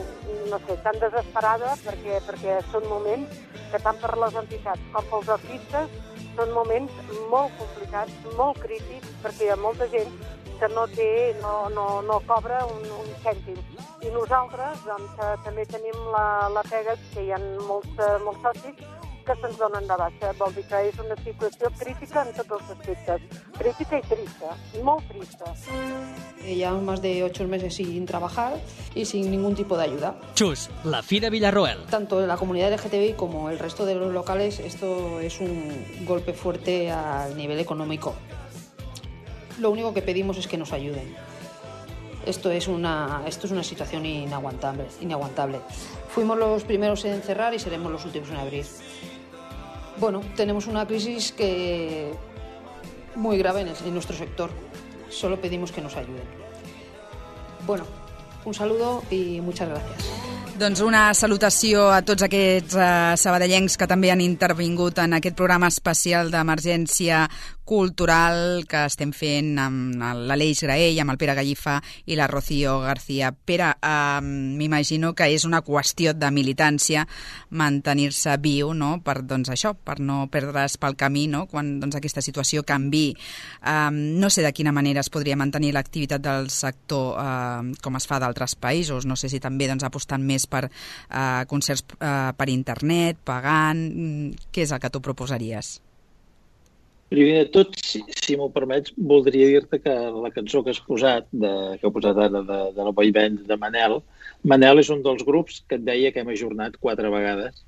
desesperada perquè són moments que tant per les entitats com pels artistes són moments molt complicats, molt crítics, perquè hi ha molta gent que no cobra un cèntim. I nosaltres doncs, també tenim la pega que hi ha molts socis que se'ns donen de baixa. Vol dir que és una situació crítica en tots els aspectes. Crítica y triste, muy triste. Llevamos más de 8 meses sin trabajar y sin ningún tipo de ayuda. Chus, la Fira Villarroel. Tanto la comunidad LGTBI como el resto de los locales, esto es un golpe fuerte al nivel económico. Lo único que pedimos es que nos ayuden. Esto es una situación inaguantable. Fuimos los primeros en cerrar y seremos los últimos en abrir. Bueno, tenemos una crisis muy grave en nuestro sector. Solo pedimos que nos ayuden. Bueno, un saludo y muchas gracias. Doncs una salutació a tots aquests sabadellencs que també han intervingut en aquest programa especial d'emergència cultural que estem fent amb l'Aleix Graell, amb el Pere Gallifa i la Rocío García. Pere, m'imagino que és una qüestió de militància mantenir-se viu, no? Per no perdre's pel camí, no? Quan aquesta situació canvi. No sé de quina manera es podria mantenir l'activitat del sector com es fa d'altres països. No sé si també apostant més per concerts per internet, pagant. Què és el que tu proposaries? Primer de tot, si m'ho permets, voldria dir-te que la cançó que has posat, que heu posat ara de la boy band de Manel és un dels grups que et deia que hem ajornat 4 vegades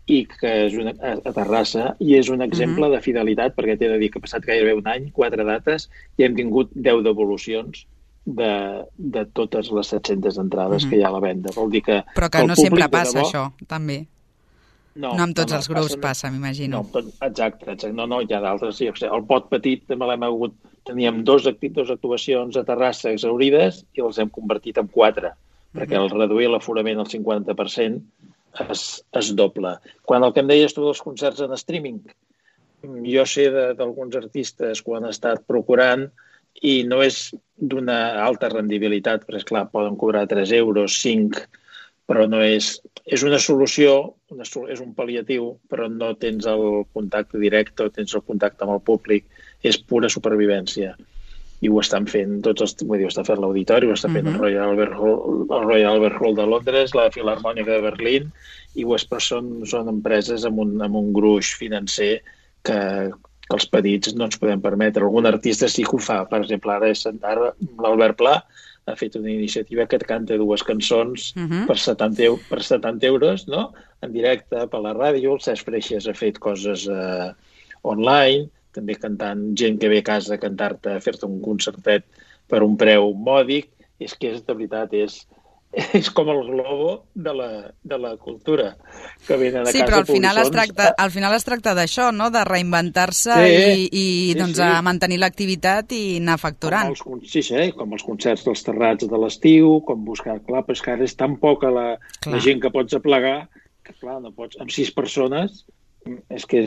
i que és a Terrassa, i és un exemple de fidelitat, perquè t'he de dir que ha passat gairebé un any, 4 dates, i hem tingut 10 devolucions de totes les 700 entrades que hi ha a la venda. Vol dir que però que no sempre passa això, també. No amb tots els grups passa, m'imagino. No, exacte. No, hi ha d'altres. Sí, el pot petit també l'hem hagut... Teníem 2 actuacions a Terrassa exaurides i els hem convertit en 4, perquè al reduir l'aforament al 50% es doble. Quan el que em deies tu dels concerts en streaming, jo sé d'alguns artistes que ho han estat procurant i no és d'una alta rendibilitat, perquè, esclar, poden cobrar 3 euros, 5, però no és... És una solució, és un pal·liatiu, però no tens el contacte directe, tens el contacte amb el públic, és pura supervivència. I ho estan fent tots els... Vull dir, ho està fent l'Auditori, ho està fent el Royal Albert Hall de Londres, la Filharmònica de Berlín, i però són empreses amb un gruix financer que els petits no ens podem permetre. Algun artista sí que ho fa. Per exemple, ara l'Albert Pla ha fet una iniciativa que canta 2 cançons per 70 euros, no? En directe per la ràdio. El Cesc Freixas ha fet coses online, també cantant gent que ve a casa a cantar-te, a fer-te un concertet per un preu mòdic. És que de veritat és com el globo de la cultura que venen a casa. Sí, però al final es tracta d'això, no? De reinventar-se i doncs a mantenir l'activitat i anar facturant. Sí, com els concerts dels terrats de l'estiu, com buscar... Clar, però és que ara és tan poca la gent que pots aplegar que, clar, no pots... Amb 6 persones és que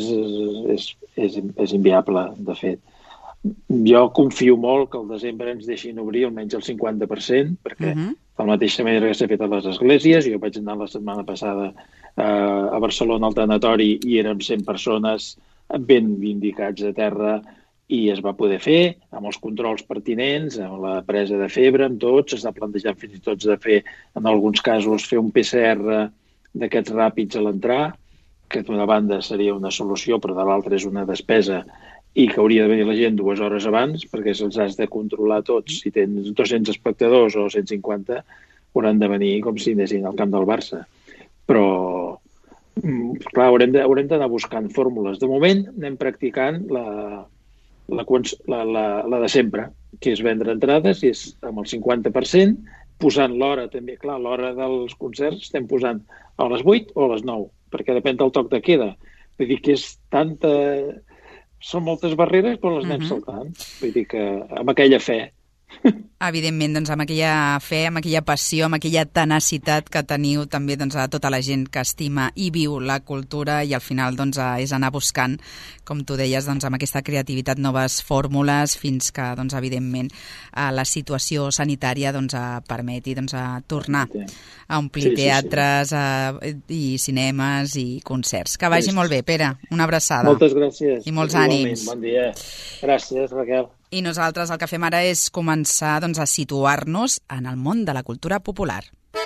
és inviable, de fet. Jo confio molt que al desembre ens deixin obrir almenys el 50%, perquè de la mateixa manera que s'ha fet a les esglésies, jo vaig anar la setmana passada a Barcelona al tanatori i érem 100 persones ben indicats a terra i es va poder fer amb els controls pertinents, amb la presa de febre, amb tots, s'està plantejant fins i tot de fer, en alguns casos, fer un PCR d'aquests ràpids a l'entrar, que d'una banda seria una solució, però de l'altra és una despesa i que hauria de venir la gent 2 hores abans, perquè se'ls has de controlar tots. Si tens 200 espectadors o 150, hauran de venir com si anessin al camp del Barça. Però, clar, haurem d'anar buscant fórmules. De moment anem practicant la de sempre, que és vendre entrades, i és amb el 50%, posant l'hora també. Clar, l'hora dels concerts estem posant a les 8 o a les 9, perquè depèn del toc de queda. Vull dir que és tanta... Són moltes barreres, però les anem saltant. Vull dir que amb aquella fe. Evidentment, doncs, amb aquella fe, amb aquella passió, amb aquella tenacitat que teniu també doncs, a tota la gent que estima i viu la cultura i al final doncs, és anar buscant, com tu deies, doncs, amb aquesta creativitat noves fórmules fins que, doncs, evidentment, la situació sanitària doncs, permeti doncs, a tornar a omplir teatres i cinemes i concerts. Que vagi molt bé, Pere. Una abraçada. Moltes gràcies. I molts ànims. Bon dia. Gràcies, Raquel. I nosaltres el que fem ara és començar doncs, a situar-nos en el món de la cultura popular.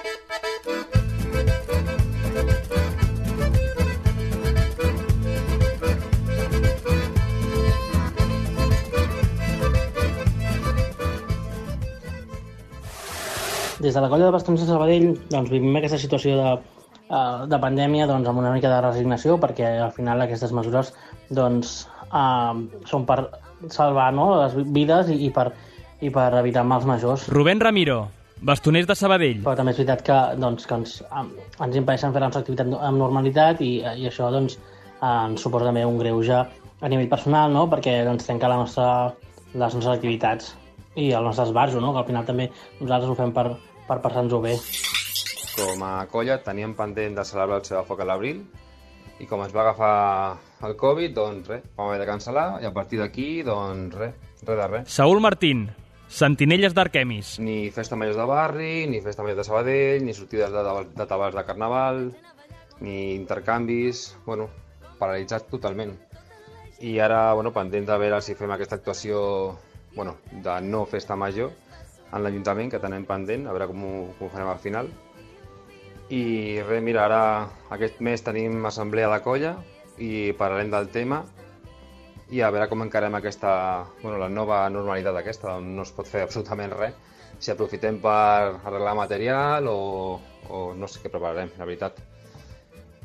Des de la colla de Bastons de Sabadell doncs, vivim aquesta situació de pandèmia doncs, amb una mica de resignació, perquè al final aquestes mesures doncs, són per salvar les vides i per evitar mals majors. Rubén Ramiro, bastoners de Sabadell. Però també és veritat que ens impedeixen fer la nostra activitat amb normalitat i això doncs, ens suposa també un greuge a nivell personal, no? Perquè trenca les nostres activitats i els nostres bars, no? Que al final també nosaltres ho fem per passar-nos-ho bé. Com a colla teníem pendent de celebrar el seu foc a l'abril i com ens va agafar el Covid, doncs res, vam haver de cancel·lar i a partir d'aquí, doncs res de res. Saúl Martín, Sentinelles d'Arquemis. Ni festa majors de barri, ni festa majors de Sabadell, ni sortides de tabals de carnaval, ni intercanvis, paralitzats totalment. I ara, pendent de veure si fem aquesta actuació, de no festa major en l'Ajuntament, que tenem pendent, a veure com ho farem al final. I res, mira, ara aquest mes tenim assemblea de colla i parlarem del tema i a veure com encarem la nova normalitat aquesta, on no es pot fer absolutament res. Si aprofitem per arreglar material o no sé què prepararem, la veritat.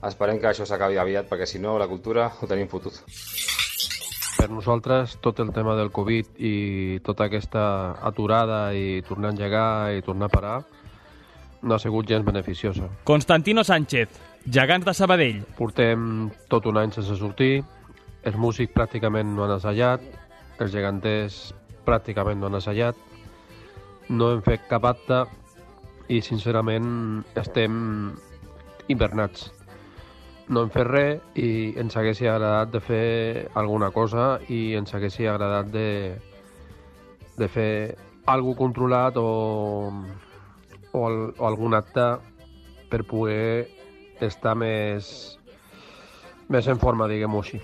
esperem que això s'acabi aviat, perquè si no la cultura ho tenim fotut. Per nosaltres, tot el tema del Covid i tota aquesta aturada i tornar a engegar i tornar a parar no ha sigut gens beneficiosa. Constantino Sánchez, Gegants de Sabadell. Portem tot un any sense sortir, els músics pràcticament no han assajat, els geganters pràcticament no han assajat, no hem fet cap acte i sincerament estem hibernats. No hem fet res i ens haguessin agradat de fer alguna cosa i ens haguessin agradat de fer alguna controlat o algun acte per poder estar més en forma, diguem-ho així.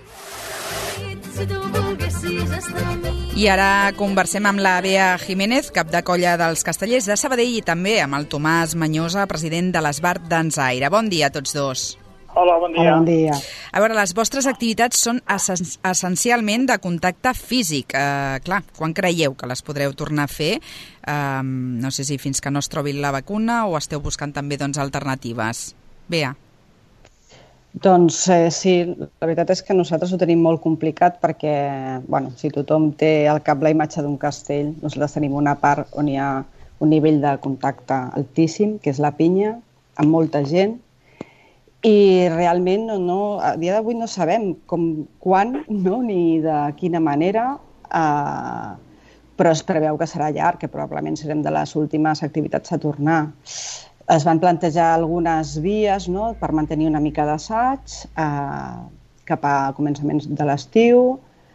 I ara conversem amb la Bea Jiménez, cap de colla dels Castellers de Sabadell, i també amb el Tomàs Manyosa, president de l'Esbart Dansaire. Bon dia a tots dos. Hola, bon dia. Bon dia. A veure, les vostres activitats són essencialment de contacte físic. Clar, quan creieu que les podreu tornar a fer? No sé si fins que no es trobi la vacuna o esteu buscant també alternatives. Bea. Doncs sí, la veritat és que nosaltres ho tenim molt complicat perquè, si tothom té al cap la imatge d'un castell, nosaltres tenim una part on hi ha un nivell de contacte altíssim, que és la pinya, amb molta gent, i realment a dia d'avui no sabem quan ni de quina manera, però es preveu que serà llarg, que probablement serem de les últimes activitats a tornar. Es van plantejar algunes vies per mantenir una mica d'assaig cap a començaments de l'estiu.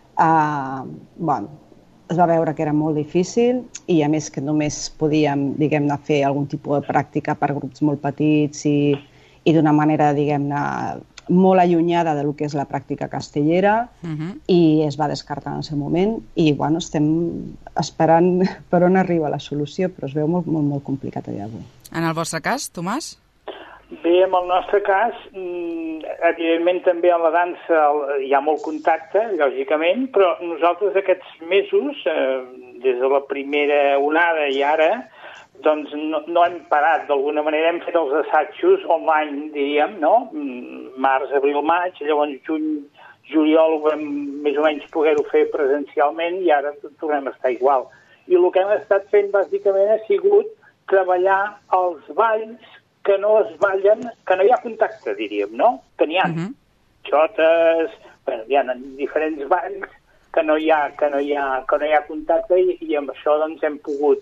Es va veure que era molt difícil i, a més, que només podíem, diguem-ne, fer algun tipus de pràctica per grups molt petits i d'una manera, diguem-ne, molt allunyada del que és la pràctica castellera i es va descartar en el seu moment i, estem esperant per on arriba la solució, però es veu molt, molt, molt complicat a dia d'avui. En el vostre cas, Tomàs? Bé, en el nostre cas, evidentment també a la dansa hi ha molt contacte, lògicament, però nosaltres aquests mesos, des de la primera onada i ara, doncs no hem parat, d'alguna manera hem fet els assajos online, diríem, no? Març, abril, maig, llavors juny, juliol vam més o menys poder-ho fer presencialment i ara tornem a estar igual. I el que hem estat fent bàsicament ha sigut treballar els balls que no es ballen, que no hi ha contacte, diríem, no? Que n'hi ha xotes, hi ha diferents balls que no hi ha contacte i amb això doncs hem pogut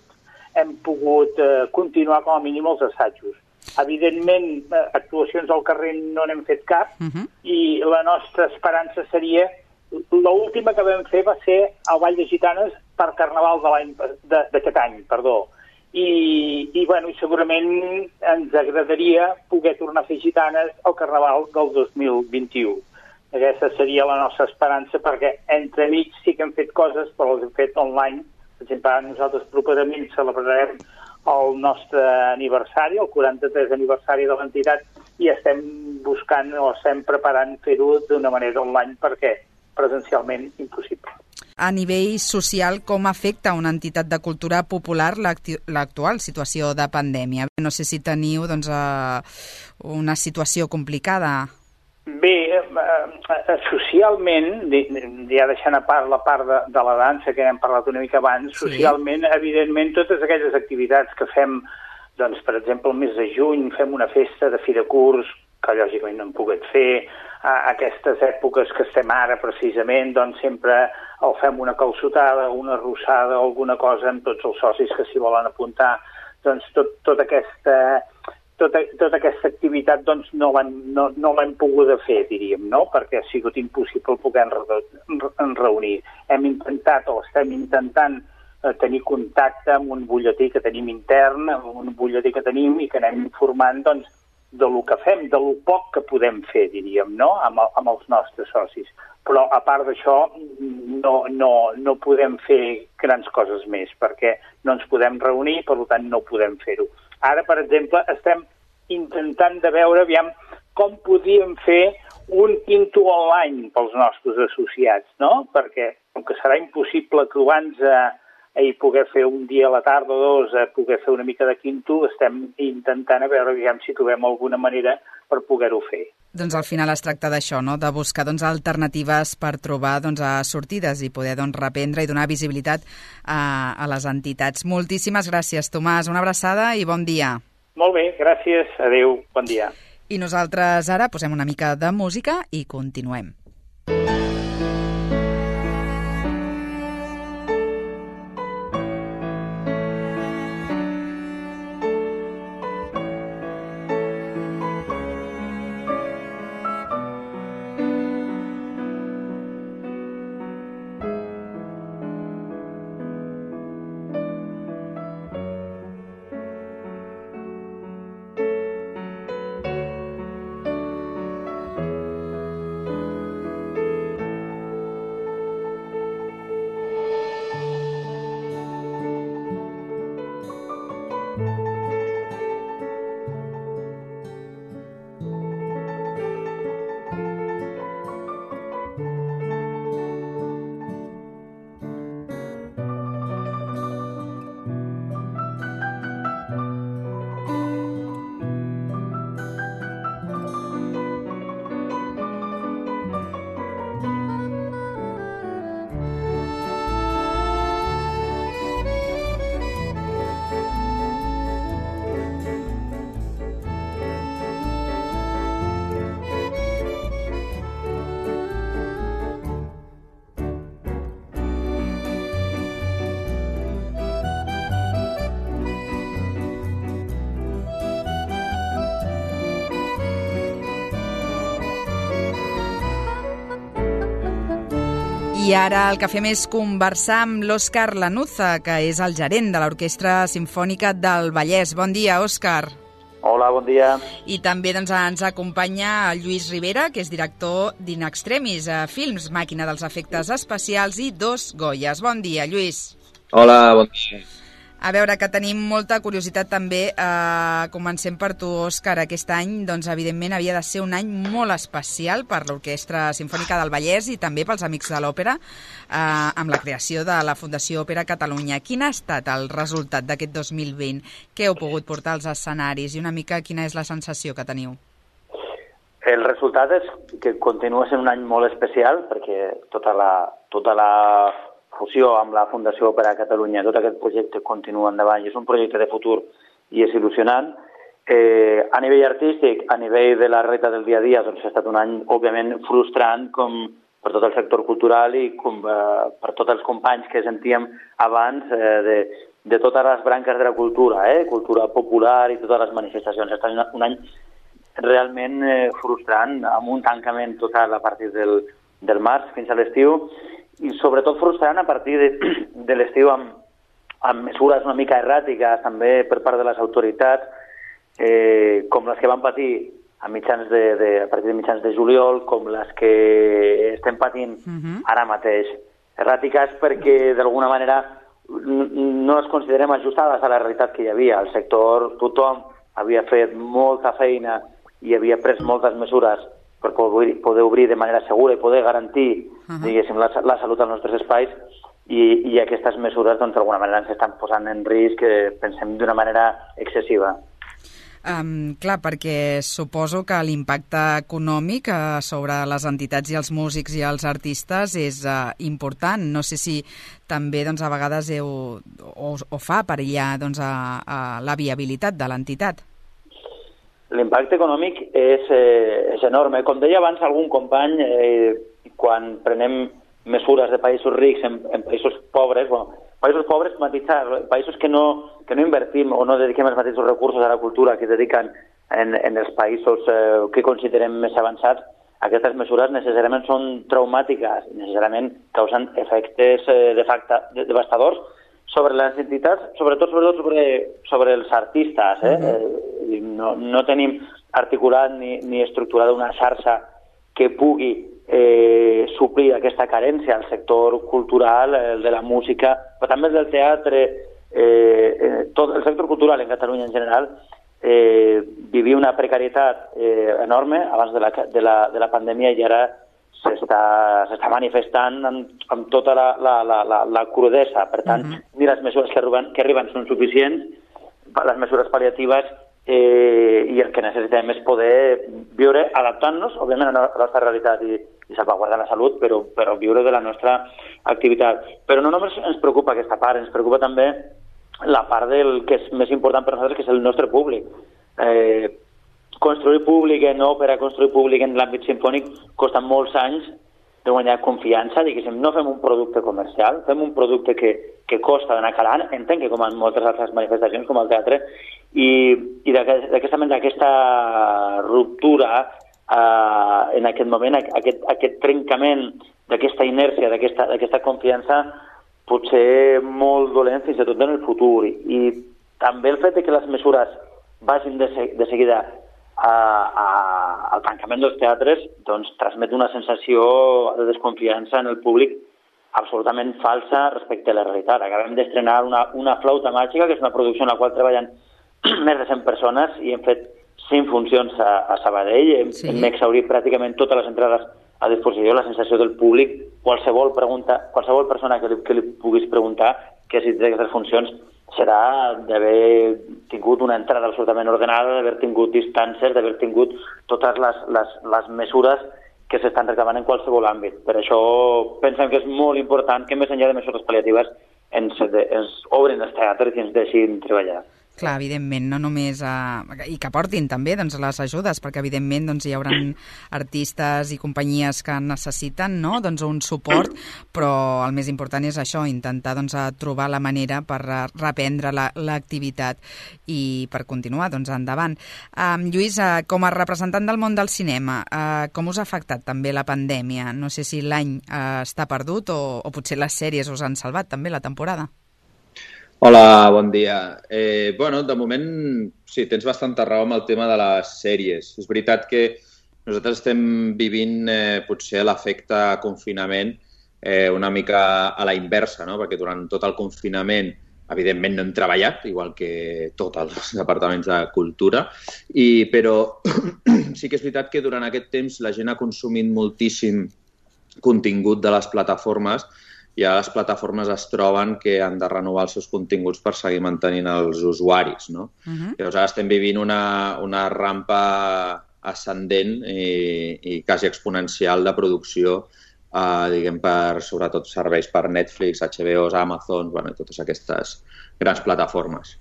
continuar com a mínim els assajos. Evidentment, actuacions al carrer no n'hem fet cap i la nostra esperança seria... L'última que vam fer va ser el Ball de Gitanes per Carnaval d'aquest any, perdó. I segurament ens agradaria poder tornar a fer gitanes al Carnaval del 2021. Aquesta seria la nostra esperança perquè entremig sí que hem fet coses, però les hem fet online. Per exemple, nosaltres properament celebrarem el nostre aniversari, el 43 aniversari de l'entitat, i estem buscant o estem preparant fer-ho d'una manera online perquè presencialment impossible. A nivell social, com afecta una entitat de cultura popular l'actual situació de pandèmia? No sé si teniu una situació complicada. Bé, socialment, ja deixant a part la part de la dansa que hem parlat una mica abans, socialment, evidentment, totes aquelles activitats que fem, doncs, per exemple, el mes de juny fem una festa de fi de curs, que lògicament no hem pogut fer, a aquestes èpoques que estem ara precisament, doncs sempre fem una calçotada, una rossada o alguna cosa amb tots els socis que s'hi volen apuntar. Doncs tota aquesta activitat doncs, no l'hem pogut fer, diríem, no? Perquè ha sigut impossible poder reunir. Hem intentat o estem intentant tenir contacte amb un butlletí que tenim intern, amb un butlletí que tenim i que anem informant doncs, de lo que fem, de lo poc que podem fer, diríem, no? Amb els nostres socis. Però, a part d'això, no podem fer grans coses més, perquè no ens podem reunir, per tant, no podem fer-ho. Ara, per exemple, estem intentant de veure com podíem fer un quinto online pels nostres associats, no? Perquè, com que serà impossible trobar-nos i poder fer un dia a la tarda o dos, poder fer una mica de quinto, estem intentant a veure si trobem alguna manera per poder-ho fer. Doncs al final es tracta d'això, no? De buscar alternatives per trobar sortides i poder reprendre i donar visibilitat a les entitats. Moltíssimes gràcies, Tomàs. Una abraçada i bon dia. Molt bé, gràcies. Adéu, bon dia. I nosaltres ara posem una mica de música i continuem. I ara el que fem és conversar amb l'Òscar Lanuza, que és el gerent de l'Orquestra Simfònica del Vallès. Bon dia, Òscar. Hola, bon dia. I també ens acompanya el Lluís Rivera, que és director d'In Extremis Films, màquina dels efectes especials i Dos Goyes. Bon dia, Lluís. Hola, bon dia. A veure, que tenim molta curiositat també. Comencem per tu, Òscar. Aquest any, doncs, evidentment, havia de ser un any molt especial per l'Orquestra Simfònica del Vallès i també pels Amics de l'Òpera, amb la creació de la Fundació Òpera Catalunya. Quin ha estat el resultat d'aquest 2020? Què heu pogut portar als escenaris i una mica quina és la sensació que teniu? El resultat és que continua sent un any molt especial perquè tota la fusió amb la Fundació Òpera Catalunya, tot aquest projecte continua endavant i és un projecte de futur i és il·lusionant. A nivell artístic, a nivell de la realitat del dia a dia, doncs ha estat un any, òbviament, frustrant com per tot el sector cultural i com per tots els companys que sentíem abans de totes les branques de la cultura, cultura popular i totes les manifestacions. Ha estat un any realment frustrant, amb un tancament total a partir del març fins a l'estiu, i sobretot frustrant a partir de l'estiu amb mesures una mica erràtiques també per part de les autoritats, com les que van patir a partir de mitjans de juliol, com les que estem patint ara mateix. Erràtiques perquè d'alguna manera no es considerem ajustades a la realitat que hi havia. El sector, tothom havia fet molta feina i havia pres moltes mesures per poder obrir de manera segura i poder garantir, diguéssim, la salut als nostres espais i aquestes mesures, doncs, d'alguna manera ens estan posant en risc, pensem, d'una manera excessiva. Clar, perquè suposo que l'impacte econòmic sobre les entitats i els músics i els artistes és important. No sé si també, doncs, a vegades ho fa perillar, doncs, a la viabilitat de l'entitat. L'impacte econòmic és enorme. Com deia abans algun company, quan prenem mesures de països rics en països pobres, matitzar, països que no invertim o no dediquem els mateixos recursos a la cultura que dediquen en els països que considerem més avançats, aquestes mesures necessàriament són traumàtiques, necessàriament causen efectes devastadors sobre les entitats, sobretot sobre els artistes. No tenim articulat ni estructurada una xarxa que pugui suplir aquesta carència al sector cultural, el de la música, però també el del teatre. Tot el sector cultural en Catalunya en general vivia una precarietat enorme abans de la pandèmia i ara s'està manifestant amb tota la crudesa. Per tant, ni les mesures que arriben són suficients, les mesures pal·liatives, i el que necessitem és poder viure adaptant-nos, òbviament, a la nostra realitat i salvaguardar la salut, però viure de la nostra activitat. Però no només ens preocupa aquesta part, ens preocupa també la part del que és més important per nosaltres, que és el nostre públic. Construir públic en òpera, construir públic en l'àmbit sinfònic costa molts anys de guanyar confiança, diguéssim, no fem un producte comercial, fem un producte que costa d'anar calant, entenc que com en moltes altres manifestacions, com el teatre, i d'aquesta ruptura en aquest moment, aquest trencament d'aquesta inèrcia, d'aquesta confiança, potser molt dolent fins i tot en el futur. I també el fet que les mesures vagin de seguida al tancament dels teatres, doncs transmet una sensació de desconfiança en el públic absolutament falsa respecte a la realitat. Acabem d'estrenar una flauta màgica, que és una producció en la qual treballen més de 100 persones i hem fet 5 funcions a Sabadell, hem exhaurit pràcticament totes les entrades a disposició. La sensació del públic, qualsevol persona que li puguis preguntar què ha sigut d'aquestes funcions serà d'haver tingut una entrada absolutament ordenada, d'haver tingut distàncies, d'haver tingut totes les mesures que s'estan reclamant en qualsevol àmbit. Per això pensem que és molt important que més enllà de mesures pal·liatives ens obrin els teatres i ens deixin treballar. Clar, evidentment, no només... I que portin també les ajudes, perquè evidentment hi haurà artistes i companyies que necessiten un suport, però el més important és això, intentar trobar la manera per reprendre l'activitat i per continuar endavant. Lluís, com a representant del món del cinema, com us ha afectat també la pandèmia? No sé si l'any està perdut o potser les sèries us han salvat també la temporada. Hola, bon dia. De moment, sí, tens bastanta raó amb el tema de les sèries. És veritat que nosaltres estem vivint potser l'efecte confinament una mica a la inversa, no? Perquè durant tot el confinament, evidentment, no hem treballat, igual que tots els departaments de cultura, però sí que és veritat que durant aquest temps la gent ha consumit moltíssim contingut de les plataformes i ara les plataformes es troben que han de renovar els seus continguts per seguir mantenint els usuaris, no? Llavors ara estem vivint una rampa ascendent i quasi exponencial de producció, diguem, per sobretot serveis per Netflix, HBO, Amazon, totes aquestes grans plataformes.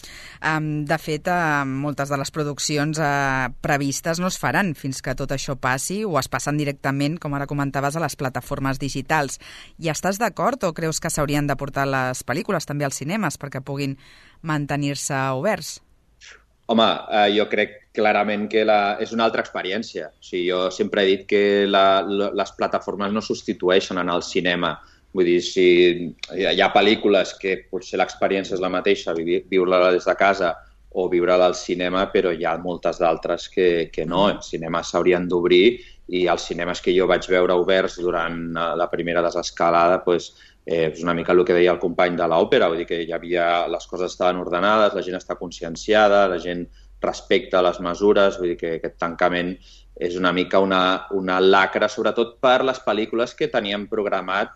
De fet, moltes de les produccions previstes no es faran fins que tot això passi o es passen directament, com ara comentaves, a les plataformes digitals. I estàs d'acord o creus que s'haurien de portar les pel·lícules també als cinemes perquè puguin mantenir-se oberts? Home, jo crec clarament que és una altra experiència. O sigui, jo sempre he dit que les plataformes no substitueixen en el cinema. Vull dir, si hi ha pel·lícules que potser l'experiència és la mateixa, viure-la des de casa o viure-la al cinema, però hi ha moltes d'altres que no. Els cinemes s'haurien d'obrir i els cinemes que jo vaig veure oberts durant la primera desescalada, és una mica el que deia el company de l'òpera, vull dir que les coses estaven ordenades, la gent està conscienciada, la gent respecta les mesures, vull dir que aquest tancament és una mica una lacra, sobretot per les pel·lícules que teníem programat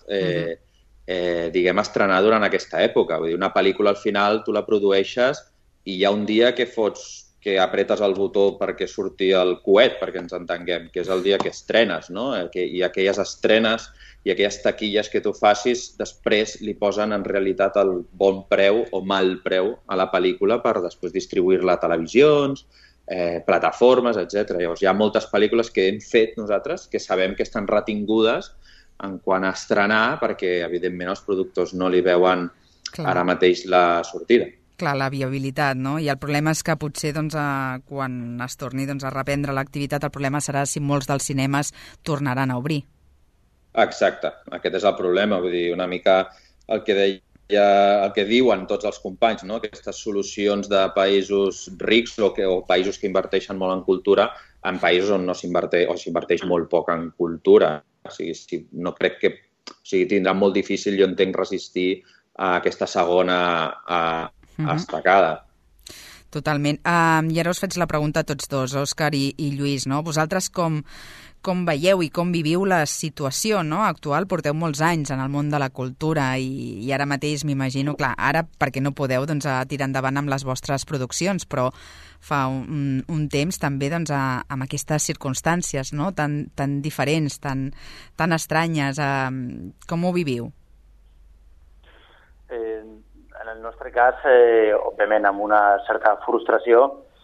diguem, estrenar durant aquesta època. Vull dir, una pel·lícula al final tu la produeixes i hi ha un dia que que apretes el botó perquè surti el coet, perquè ens entenguem, que és el dia que estrenes, no? I aquelles estrenes i aquelles taquilles que tu facis, després li posen en realitat el bon preu o mal preu a la pel·lícula per després distribuir-la a televisions, plataformes, etc. Llavors hi ha moltes pel·lícules que hem fet nosaltres que sabem que estan retingudes en quant a estrenar perquè, evidentment, els productors no li veuen ara mateix la sortida. Clar, la viabilitat, no? I el problema és que potser quan es torni a reprendre l'activitat, el problema serà si molts dels cinemes tornaran a obrir. Exacte, aquest és el problema. Vull dir, una mica el que diuen tots els companys, no? Aquestes solucions de països rics o països que inverteixen molt en cultura, en països on no s'inverteix o s'inverteix molt poc en cultura. O sigui, no crec que tindrà molt difícil, jo entenc, resistir a aquesta segona estacada. Totalment. I ara us faig la pregunta a tots dos, Òscar i Lluís, no? Vosaltres com com veieu i com viviu la situació, no?, actual. Porteu molts anys en el món de la cultura i ara mateix m'imagino, clar, ara perquè no podeu tirar endavant amb les vostres produccions, però fa un temps també amb aquestes circumstàncies, no?, tan diferents, tan estranyes. Com ho viviu? En el nostre cas, òbviament, amb una certa frustració,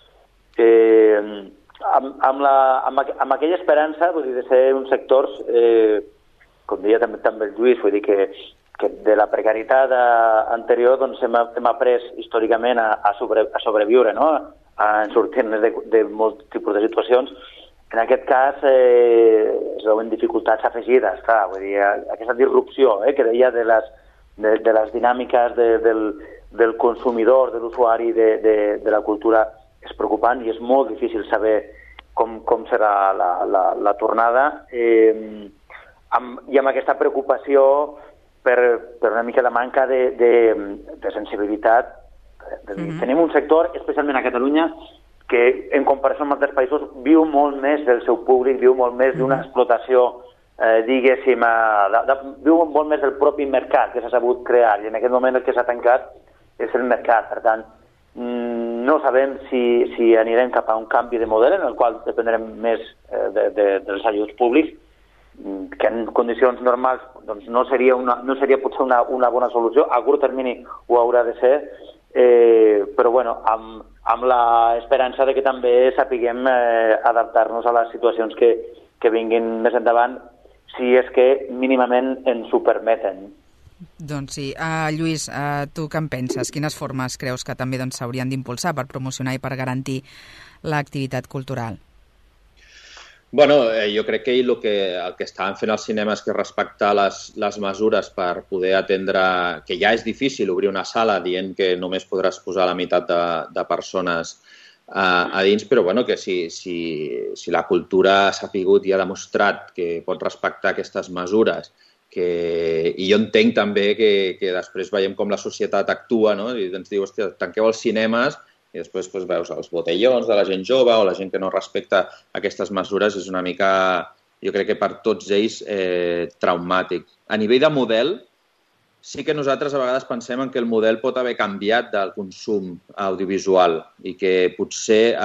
amb aquella esperança, vull dir, de ser uns sectors, com deia també el Lluís, vull dir que de la precarietat anterior hem après històricament a sobreviure, no?, a sortir-ne de molts tipus de situacions. En aquest cas es veuen dificultats afegides, clar, vull dir, aquesta disrupció que deia de les dinàmiques del consumidor, de l'usuari de la cultura, és preocupant i és molt difícil saber com serà la tornada. I amb aquesta preocupació per una mica la manca de sensibilitat. Tenim un sector, especialment a Catalunya, que en comparació amb altres països viu molt més del seu públic, viu molt més d'una explotació, diguéssim, viu molt més del propi mercat que s'ha sabut crear, i en aquest moment el que s'ha tancat és el mercat. Per tant, no sabem si anirem cap a un canvi de model en el qual dependrem més dels ajuts públics, que en condicions normals no seria potser una bona solució. A curt termini ho haurà de ser, però bueno, amb l'esperança de que també sapiguem adaptar-nos a les situacions que vinguin més endavant, si és que mínimament ens ho permeten. Doncs sí. Lluís, tu què en penses? Quines formes creus que també s'haurien d'impulsar per promocionar i per garantir l'activitat cultural? Bueno, jo crec que el que estaven fent els cinemes que respectar les mesures per poder atendre, que ja és difícil obrir una sala dient que només podràs posar la meitat de persones a dins, però bueno, que si la cultura s'ha sapigut i ha demostrat que pot respectar aquestes mesures, i jo entenc també que després veiem com la societat actua, no? I ens diu, hòstia, tanqueu els cinemes, i després veus els botellons de la gent jove o la gent que no respecta aquestes mesures. És una mica, jo crec que per tots ells, traumàtic. A nivell de model, sí que nosaltres a vegades pensem en que el model pot haver canviat del consum audiovisual i que potser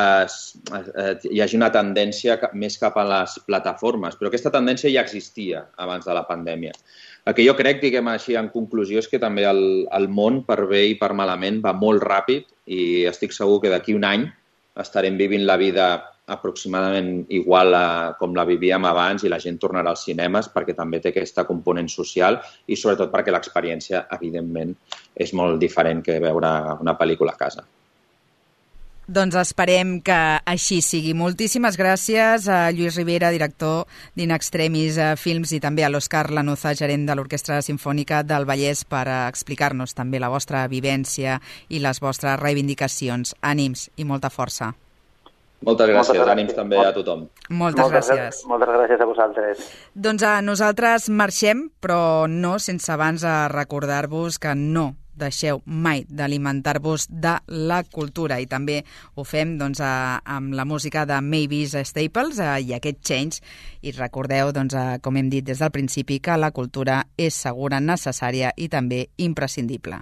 hi hagi una tendència més cap a les plataformes, però aquesta tendència ja existia abans de la pandèmia. El que jo crec, diguem així, en conclusió, és que també el món, per bé i per malament, va molt ràpid i estic segur que d'aquí un any estarem vivint la vida aproximadament igual com la vivíem abans i la gent tornarà als cinemes perquè també té aquesta component social i sobretot perquè l'experiència, evidentment, és molt diferent que veure una pel·lícula a casa. Doncs esperem que així sigui. Moltíssimes gràcies a Lluís Ribera, director d'In Extremis Films, i també a l'Òscar Lanuza, gerent de l'Orquestra Simfònica del Vallès, per explicar-nos també la vostra vivència i les vostres reivindicacions. Ànims i molta força. Moltes gràcies, ànims també a tothom. Moltes gràcies. Moltes gràcies a vosaltres. Doncs nosaltres marxem, però no sense abans recordar-vos que no deixeu mai d'alimentar-vos de la cultura, i també ho fem amb la música de Mavis Staples i aquest Change, i recordeu, com hem dit des del principi, que la cultura és segura, necessària i també imprescindible.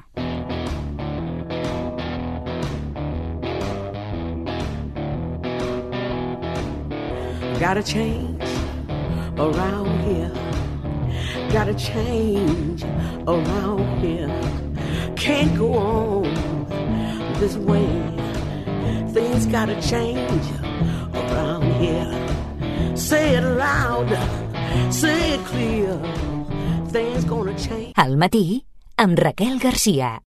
Gotta change around here. Gotta change around here. Can't go on this way. Things gotta change around here. Say it loud, say it clear. Things gonna change. Al matí, amb Raquel Garcia.